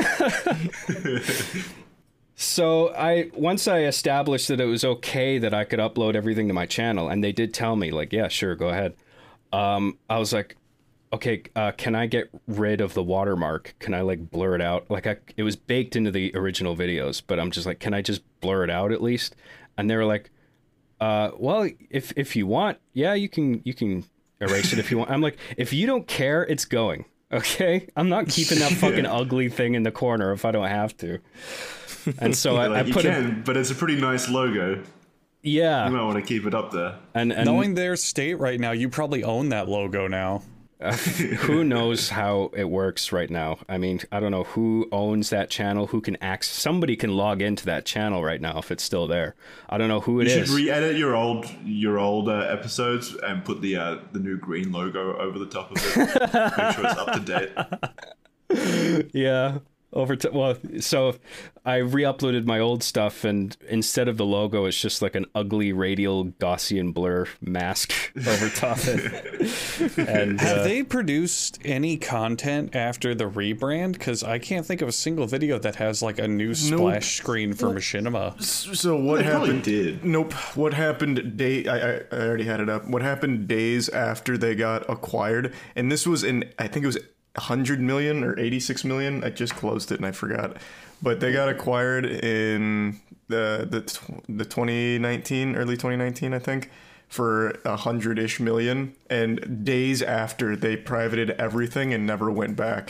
So I once I established that it was okay that I could upload everything to my channel, and they did tell me, like, yeah, sure, go ahead. Um, I was like, okay, uh, can I get rid of the watermark? Can I like blur it out? Like I, it was baked into the original videos, but I'm just like, can I just blur it out at least? And they were like, uh, well, if if you want, yeah, you can you can erase it if you want. I'm like, if you don't care, it's going. Okay, I'm not keeping that fucking ugly thing in the corner if I don't have to. And so I, Like, I you put can, it. but it's a pretty nice logo. You Yeah, might want to keep it up there. and and Knowing their state right now, you probably own that logo now. who knows how it works right now? I mean, I don't know who owns that channel, who can access. Somebody can log into that channel right now if it's still there. I don't know who it You is. should re-edit your old your old uh, episodes and put the uh, the new green logo over the top of it. Make sure it's up to date. Yeah. Over to well, so I re-uploaded my old stuff, and instead of the logo, it's just like an ugly radial Gaussian blur mask over top it. And Have uh, they produced any content after the rebrand? Because I can't think of a single video that has like a new splash screen for Machinima. So what They probably happened? did. Nope. What happened? Day. I, I I already had it up. What happened days after they got acquired? And this was in. I think it was one hundred million or eighty-six million. I just closed it and I forgot. But they got acquired in the the tw- the twenty nineteen, early twenty nineteen, I think, for a hundred-ish million. And days after, they privated everything and never went back.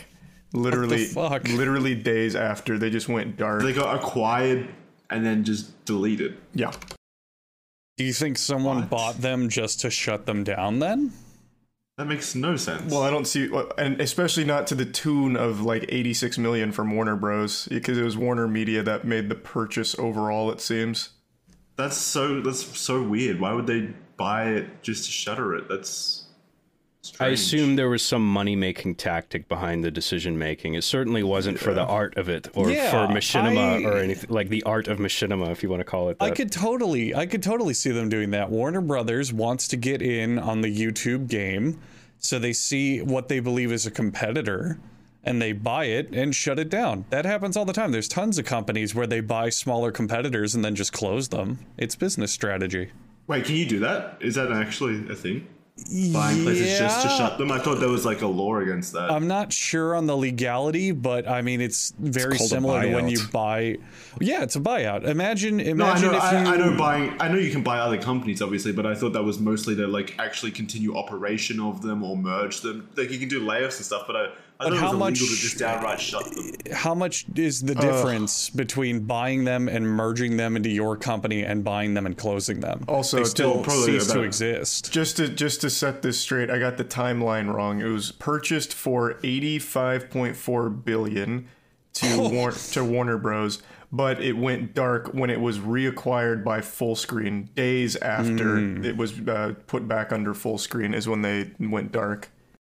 Literally, fuck? literally days after they just went dark. They got acquired and then just deleted. Yeah. Do you think someone What? bought them just to shut them down then? That makes no sense. Well, I don't see, and especially not to the tune of like eighty-six million from Warner Bros. Because it was Warner Media that made the purchase overall. It seems. That's so that's so weird. Why would they buy it just to shutter it? That's strange. I assume there was some money-making tactic behind the decision-making. It certainly wasn't for the art of it, or Yeah, for machinima, I- or anything like the art of machinima, if you want to call it that. I could totally, I could totally see them doing that. Warner Brothers wants to get in on the YouTube game, so they see what they believe is a competitor, and they buy it and shut it down. That happens all the time. There's tons of companies where they buy smaller competitors and then just close them. It's business strategy. Wait, can you do that? Is that actually a thing? Buying places just to Yeah. shut them? I thought there was like a law against that. I'm not sure on the legality, but I mean, it's very called a similar to when buyout. you buy. Yeah, it's a buyout. Imagine, no, I imagine know, if I, you. I know buying. I know you can buy other companies, obviously, but I thought that was mostly to like actually continue operation of them or merge them. Like you can do layoffs and stuff, but I, I thought it how was illegal much- to just downright shut them. How much is the difference between buying them and merging them into your company and buying them and closing them? Also, they to- still probably cease to about- exist. Just to just to set this straight, I got the timeline wrong. It was purchased for eighty-five point four billion to War- to Warner Bros. But it went dark when it was reacquired by Fullscreen. Days after it was uh, put back under Fullscreen is when they went dark.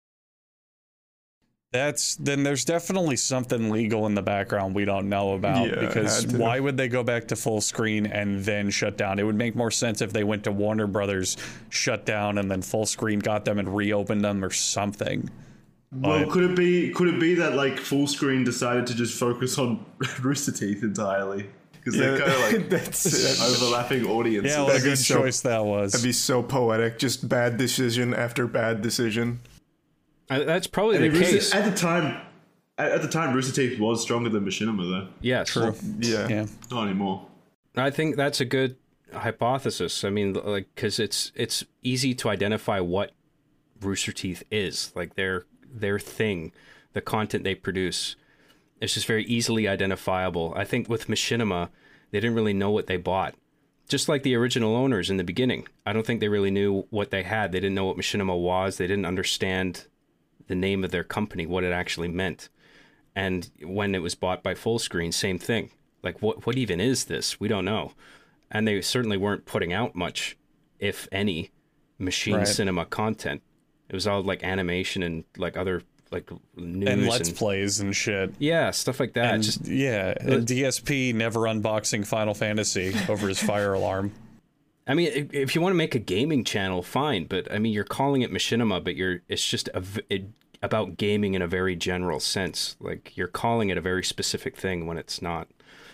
That's then there's definitely something legal in the background we don't know about, Yeah, because had to. why would they go back to full screen and then shut down? It would make more sense if they went to Warner Brothers, shut down, and then full screen got them and reopened them or something. Well, But- could it be? Could it be that like Full Screen decided to just focus on Rooster Teeth entirely because they're kind of like that's, that's overlapping audiences? Yeah, what a That'd be good so- choice that was. that'd be so poetic. Just bad decision after bad decision. Uh, That's probably I the mean, Rooster- case. at the time. At at the time, Rooster Teeth was stronger than Machinima, though. Yes. True. Yeah. Yeah. Not anymore. I think that's a good hypothesis. I mean, like, because it's it's easy to identify what Rooster Teeth is, like their their thing, the content they produce. It's just very easily identifiable. I think with Machinima, they didn't really know what they bought. Just like the original owners in the beginning, I don't think they really knew what they had. They didn't know what Machinima was. They didn't understand the name of their company, what it actually meant. And when it was bought by Fullscreen, same thing. Like, what what even is this? We don't know. And they certainly weren't putting out much, if any, machine Right. cinema content. It was all like animation and like other like news And let's plays and shit. yeah, stuff like that. And Just yeah, and D S P never unboxing Final Fantasy over his fire alarm. I mean, if, if you want to make a gaming channel, fine. But I mean, you're calling it Machinima, but you're it's just a, v- it, about gaming in a very general sense. Like you're calling it a very specific thing when it's not.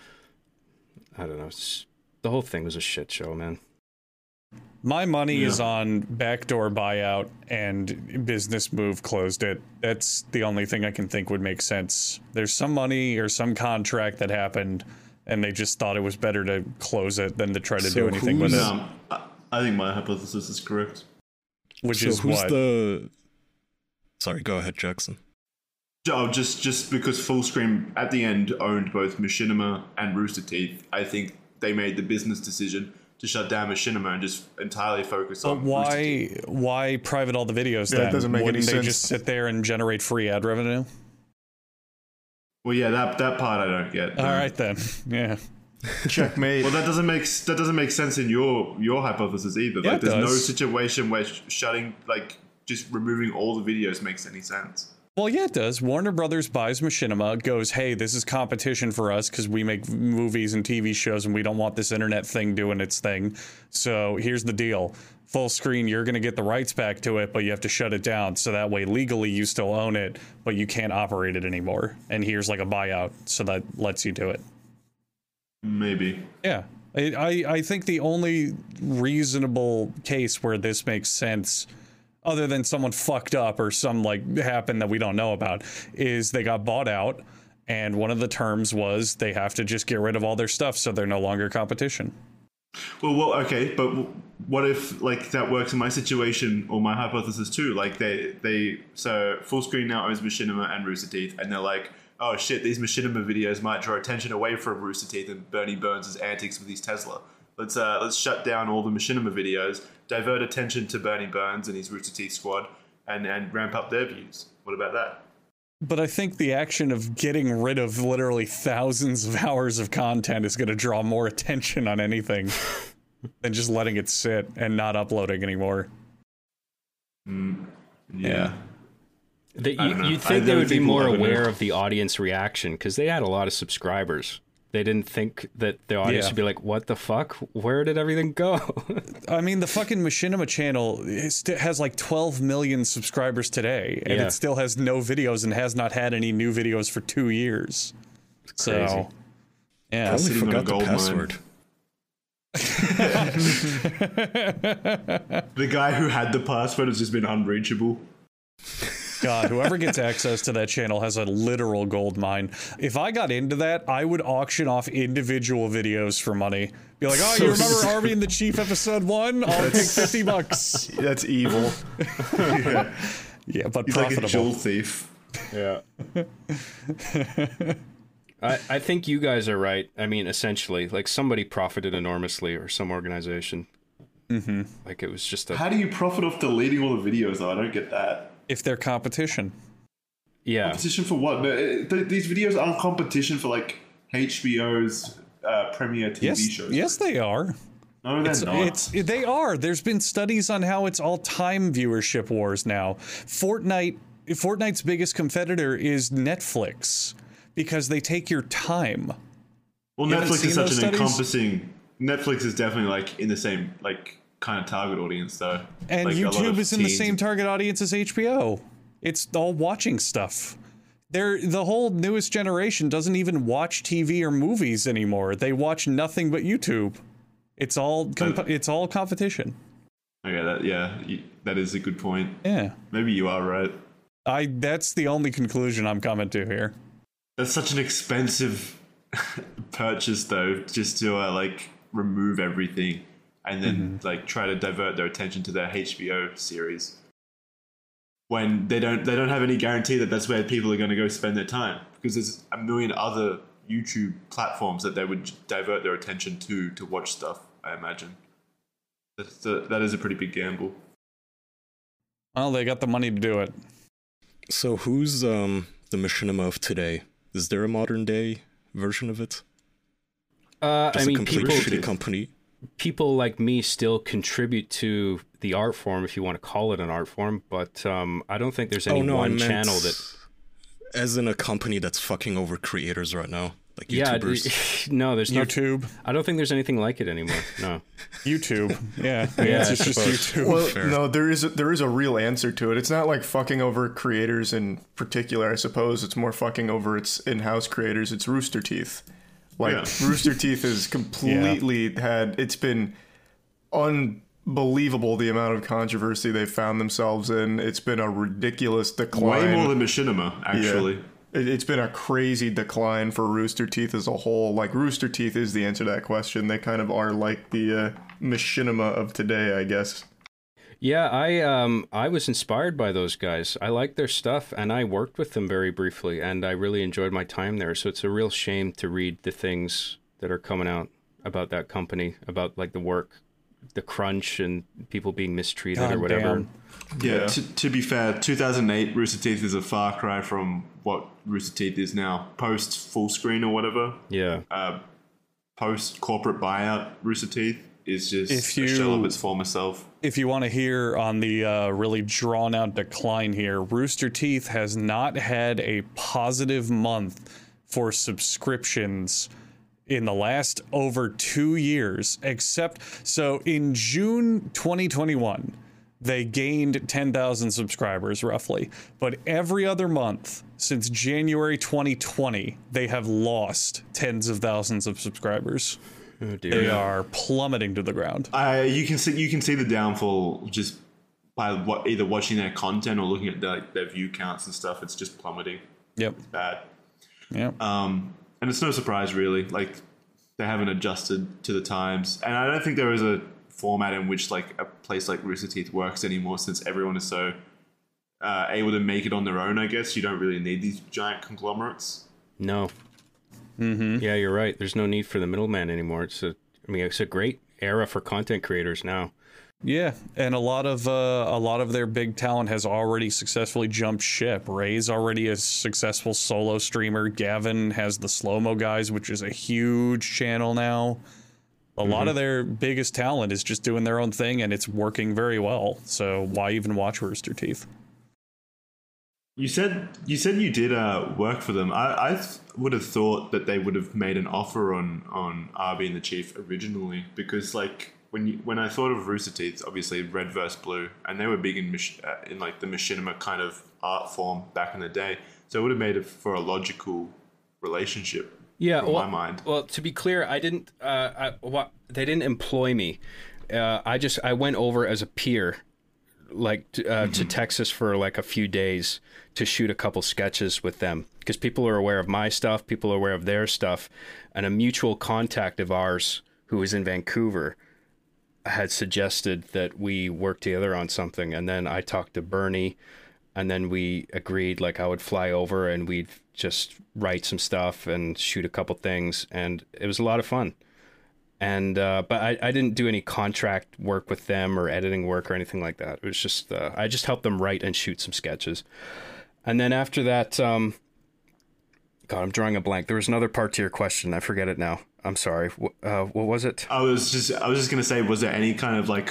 I don't know. It's, the whole thing was a shit show, man. My money is Yeah. on backdoor buyout and business move closed it. That's the only thing I can think would make sense. There's some money or some contract that happened, and they just thought it was better to close it than to try to So do anything with who's- it. Um, I, I think my hypothesis is correct. Which so is who's what? the? Sorry, go ahead, Jackson. Oh, just just because Fullscreen at the end owned both Machinima and Rooster Teeth, I think they made the business decision to shut down Machinima and just entirely focus But on Rooster Teeth. why? Why private all the videos? Yeah, it then doesn't make any wouldn't they sense. just sit there and generate free ad revenue? Well, yeah, that that part I don't get. All no. right then. Yeah. Checkmate. Well, that doesn't make that doesn't make sense in your your hypothesis either. Yeah, Like, it there's no does. situation where sh- shutting like just removing all the videos makes any sense. Well, yeah, it does. Warner Brothers buys Machinima, goes, hey, this is competition for us because we make movies and T V shows and we don't want this internet thing doing its thing. So here's the deal. Full screen, you're going to get the rights back to it, but you have to shut it down. So that way, legally, you still own it, but you can't operate it anymore. And here's like a buyout. So that lets you do it. Maybe. Yeah. I, I, I think the only reasonable case where this makes sense, other than someone fucked up or some like happened that we don't know about, is they got bought out, and one of the terms was they have to just get rid of all their stuff so they're no longer competition. Well, well, okay, but what if like that works in my situation or my hypothesis too? Like they they so Fullscreen now owns Machinima and Rooster Teeth, and they're like, oh shit, these Machinima videos might draw attention away from Rooster Teeth and Bernie Burns' antics with his Tesla. Let's uh let's shut down all the Machinima videos, divert attention to Bernie Burns and his Rooster Teeth squad, and and ramp up their views. What about that? But I think the action of getting rid of literally thousands of hours of content is going to draw more attention on anything than just letting it sit and not uploading anymore. Mm, yeah. Yeah. They, I you, don't know. you'd I think they don't would be think we'll more ever aware know. of the audience reaction because they had a lot of subscribers. They didn't think that the audience Yeah. would be like, what the fuck? Where did everything go? I mean, the fucking Machinima channel is, has like twelve million subscribers today, and Yeah. it still has no videos and has not had any new videos for two years. So, crazy. yeah. Probably sitting on a forgot the gold mine. password. The guy who had the password has just been unreachable. God, whoever gets access to that channel has a literal gold mine. If I got into that, I would auction off individual videos for money. Be like, oh, So you remember sick. Army and the Chief episode one? I'll take fifty bucks. That's evil. Yeah. Yeah, but He's like a profitable. jewel thief. Yeah. I, I think you guys are right. I mean, essentially, like somebody profited enormously or some organization. Mm-hmm. Like it was just a. How do you profit off deleting all the videos though? I don't get that. If they're competition. Yeah. Competition for what? No, it- th- these videos aren't competition for like H B O's uh, premiere T V Yes, shows. yes, they are. No, they're It's, not. it's they are. There's been studies on how it's all time viewership wars now. Fortnite, Fortnite's biggest competitor is Netflix because they take your time. well, you haven't Netflix seen is such those an studies? encompassing. Netflix is definitely like in the same like kind of target audience though. And Like, a lot YouTube of is in the teens- same target audience as H B O. It's all watching stuff. They're, the whole newest generation doesn't even watch T V or movies anymore. They watch nothing but YouTube. It's all comp- But- it's all competition. Okay, that yeah, y- that is a good point. Yeah. Maybe you are right. I that's the only conclusion I'm coming to here. That's such an expensive purchase though, just to uh, like remove everything and then Mm-hmm. like try to divert their attention to their H B O series when they don't they don't have any guarantee that that's where people are going to go spend their time, because there's a million other YouTube platforms that they would divert their attention to to watch stuff. I imagine that's a, that is a pretty big gamble. Well, they got the money to do it. So who's um the Machinima of today? Is there a modern day version of it? Uh, Just I mean, a complete people shitty company. people like me still contribute to the art form, if you want to call it an art form. But um, I don't think there's any oh no, I one meant channel that. as in a company that's fucking over creators right now, like Yeah, YouTubers. no, there's no. YouTube, I don't think there's anything like it anymore. No. YouTube. Yeah, the Yeah, answer's I just suppose. YouTube. Well, Fair. no, there is a, there is a real answer to it. It's not like fucking over creators in particular. I suppose it's more fucking over its in-house creators. It's Rooster Teeth. Like Yeah. Rooster Teeth has completely had. It's been unbelievable the amount of controversy they've found themselves in. It's been a ridiculous decline. Way more than Machinima, actually. Yeah. It- It's been a crazy decline for Rooster Teeth as a whole. Like, Rooster Teeth is the answer to that question. They kind of are like the uh, Machinima of today, I guess. Yeah, I um I was inspired by those guys. I like their stuff, and I worked with them very briefly, and I really enjoyed my time there. So it's a real shame to read the things that are coming out about that company, about like the work, the crunch, and people being mistreated God or whatever. damn. Yeah, Yeah. To, to be fair, two thousand eight Rooster Teeth is a far cry from what Rooster Teeth is now. Post full screen or whatever, Yeah, uh, post corporate buyout, Rooster Teeth is just If a shell you- of its former self. If you want to hear on the uh, really drawn out decline here, Rooster Teeth has not had a positive month for subscriptions in the last over two years, except so in June twenty twenty-one, they gained ten thousand subscribers roughly. But every other month since January twenty twenty, they have lost tens of thousands of subscribers. oh dear. They are plummeting to the ground. I you can see you can see the downfall just by what, either watching their content or looking at their, like, their view counts and stuff. It's just plummeting. Yep. Bad. Yep. Um, and it's no surprise really. Like they haven't adjusted to the times, and I don't think there is a format in which like a place like Rooster Teeth works anymore, since everyone is so uh, able to make it on their own. I guess you don't really need these giant conglomerates. No. Mm-hmm. Yeah, you're right. There's no need for the middleman anymore. It's a, I mean, it's a great era for content creators now. Yeah, and a lot of uh, a lot of their big talent has already successfully jumped ship. Ray's already a successful solo streamer. Gavin has the Slow Mo Guys, which is a huge channel now. A mm-hmm. lot of their biggest talent is just doing their own thing, and it's working very well. So why even watch Rooster Teeth? You said you said you did uh, work for them. I, I th- would have thought that they would have made an offer on on R B and the Chief originally, because like. When you, when I thought of Rooster Teeth, obviously red versus blue, and they were big in mach- uh, in like the machinima kind of art form back in the day, so it would have made it for a logical relationship. Yeah, in well, my mind. Well, to be clear, I didn't. Uh, I, what, they didn't employ me. Uh, I just I went over as a peer, like to, uh, mm-hmm. to Texas for like a few days to shoot a couple sketches with them, because people are aware of my stuff, people are aware of their stuff, and a mutual contact of ours who was in Vancouver had suggested that we work together on something, and then I talked to Bernie, and then we agreed like I would fly over and we'd just write some stuff and shoot a couple things, and it was a lot of fun. And uh, but I, I didn't do any contract work with them or editing work or anything like that. It was just uh, I just helped them write and shoot some sketches, and then after that, um, God, I'm drawing a blank. There was another part to your question. I forget it now. I'm sorry. Uh, what was it? I was just I was just gonna say, was there any kind of like,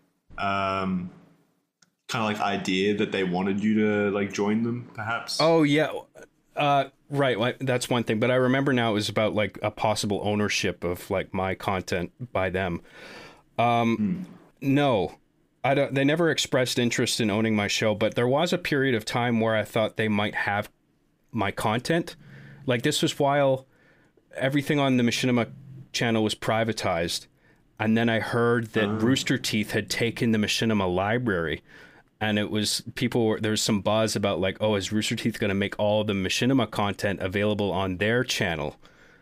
um, kind of like idea that they wanted you to like join them, perhaps? Oh yeah, uh, right. That's one thing. But I remember now it was about like a possible ownership of like my content by them. Um, hmm. No, I don't. They never expressed interest in owning my show, but there was a period of time where I thought they might have my content. Like this was while everything on the Machinima channel was privatized, and then I heard that uh. Rooster Teeth had taken the Machinima library, and it was people were, there was some buzz about like, oh, is Rooster Teeth going to make all the Machinima content available on their channel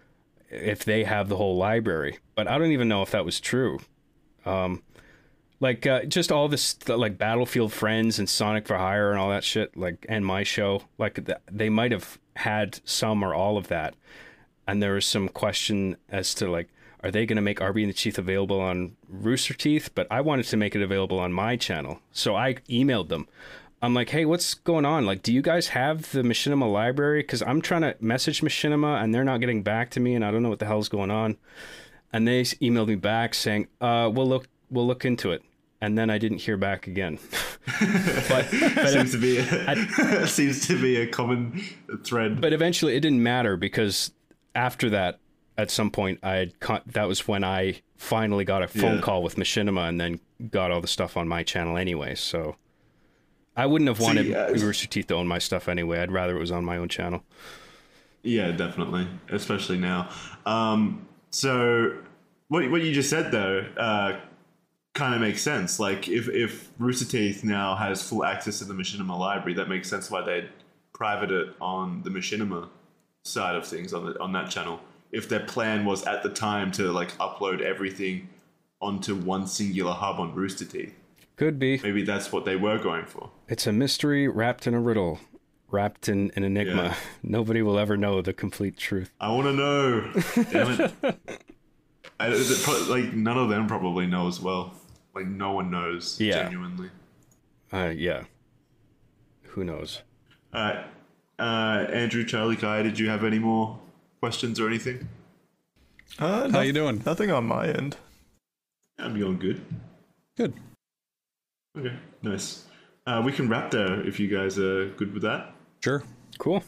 if they have the whole library? But I don't even know if that was true. Um, like uh, just all this like Battlefield Friends and Sonic for Hire and all that shit, like, and my show, like they might have had some or all of that. And there was some question as to like, are they going to make R B and the Chief available on Rooster Teeth? But I wanted to make it available on my channel. So I emailed them. I'm like, hey, what's going on? Like, do you guys have the Machinima library? Because I'm trying to message Machinima and they're not getting back to me, and I don't know what the hell's going on. And they emailed me back saying, uh, we'll look, we'll look into it. And then I didn't hear back again. but, but seems to be a, I, seems to be a common thread. But eventually it didn't matter, because after that, at some point, I had con- that was when I finally got a phone yeah. call with Machinima, and then got all the stuff on my channel anyway. So I wouldn't have wanted See, uh, Rooster Teeth to own my stuff anyway. I'd rather it was on my own channel. Yeah, definitely, especially now. Um, so what what you just said though uh, kind of makes sense. Like if if Rooster Teeth now has full access to the Machinima library, that makes sense why they'd private it on the Machinima side of things on the on that channel. If their plan was at the time to like upload everything onto one singular hub on Rooster Teeth, could be. Maybe that's what they were going for. It's a mystery wrapped in a riddle, wrapped in an enigma. Yeah. Nobody will ever know the complete truth. I want to know. Damn it! I, it, like none of them probably know as well. Like no one knows. Yeah. Genuinely. Uh, yeah. Who knows? All right. Uh, Andrew, Charlie, Kai, did you have any more questions or anything? Uh, How you doing? Nothing on my end. I'm going good. Good. Okay, nice. Uh, we can wrap there if you guys are good with that. Sure. Cool.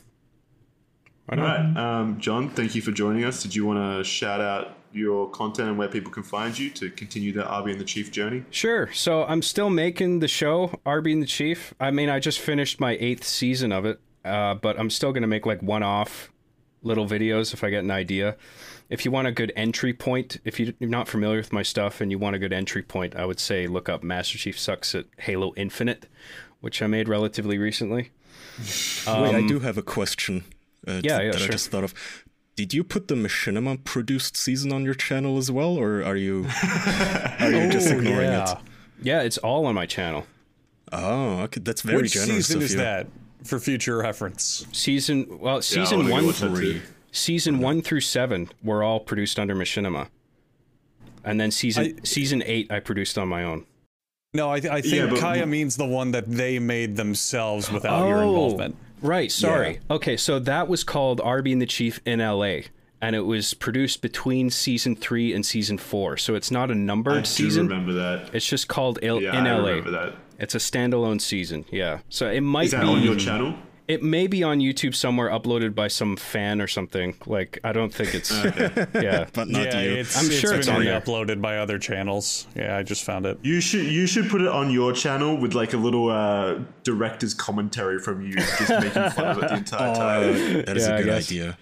All right. Um, John, thank you for joining us. Did you want to shout out your content and where people can find you to continue the R B and the Chief journey? Sure. So I'm still making the show, R B and the Chief. I mean, I just finished my eighth season of it. Uh, but I'm still going to make like one-off little videos if I get an idea. If you want a good entry point, if you're not familiar with my stuff and you want a good entry point, I would say look up Master Chief Sucks at Halo Infinite, which I made relatively recently. Um, Wait, I do have a question. Uh, yeah, yeah, that sure. I just thought of. did you put the Machinima produced season on your channel as well, or are you are you just Oh, ignoring yeah. it? Yeah, it's all on my channel. Oh, okay, that's very Which generous season of is you. that for future reference? Season well, Yeah, season I wanna one, go watch that too. season one through seven were all produced under Machinima, and then season I- season eight I produced on my own. No, I, I think Yeah, but- Kaya means the one that they made themselves without your involvement. Right, sorry. Yeah. Okay, so that was called Arby and the Chief in L A, and it was produced between season three and season four. So it's not a numbered I do season. remember that. It's just called Il- Yeah, in I L A. remember that. It's a standalone season. Yeah. So it might Is that be on your channel? It may be on YouTube somewhere, uploaded by some fan or something. Like I don't think it's. Yeah. But not yeah, you. it's, I'm it's sure been it's on there. uploaded by other channels. Yeah, I just found it. You should you should put it on your channel with like a little uh, director's commentary from you, just making fun of it the entire time. That is Yeah, I a good guess. idea.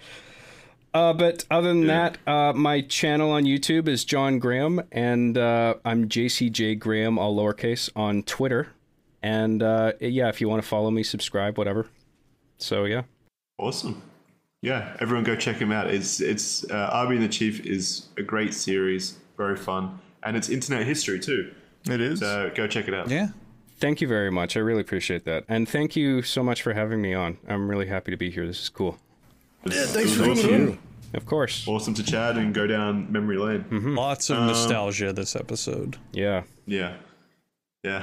Uh, but other than that, uh, my channel on YouTube is John Graham, and uh, I'm J C J Graham, all lowercase, on Twitter. And uh, yeah, if you want to follow me, subscribe, whatever. So yeah. Awesome. Yeah, everyone go check him out. It's it's uh, Arby and the Chief is a great series, very fun, and it's internet history too. It is. So go check it out. Yeah. Thank you very much. I really appreciate that. And thank you so much for having me on. I'm really happy to be here. This is cool. Yeah, thanks for coming on. Of course. Awesome to chat and go down memory lane. Lots of nostalgia this episode. Yeah. Yeah. Yeah.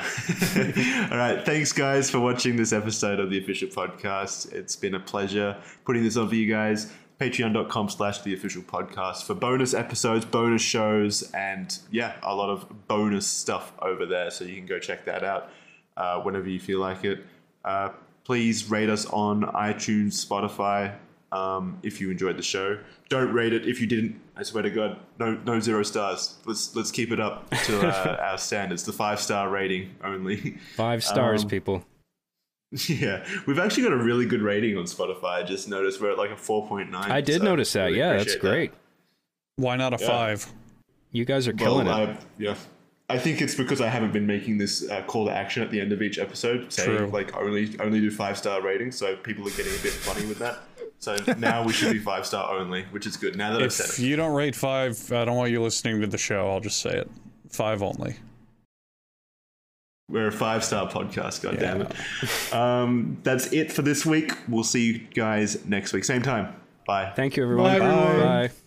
All right. Thanks, guys, for watching this episode of the Official Podcast. It's been a pleasure putting this on for you guys. Patreon.com slash the official podcast for bonus episodes, bonus shows, and yeah, a lot of bonus stuff over there. So you can go check that out uh, whenever you feel like it. Uh, please rate us on iTunes, Spotify, um, if you enjoyed the show. Don't rate it if you didn't. I swear to God, no, no zero stars. Let's let's keep it up to uh, our standards. The five star rating only. Five stars, Um, people. Yeah, we've actually got a really good rating on Spotify. I just noticed we're at like a four point nine. I did notice that. Yeah, that's great. Why not a five? You guys are Well, killing it. I, yeah, I think it's because I haven't been making this uh, call to action at the end of each episode, saying True. like only only do five star ratings. So people are getting a bit funny with that. So now we should be five star only, which is good. Now that I've said If it. you don't rate five, I don't want you listening to the show. I'll just say it. Five only. We're a five star podcast, God damn it. Um, that's it for this week. We'll see you guys next week. Same time. Bye. Thank you, everyone. Bye, everyone. Bye.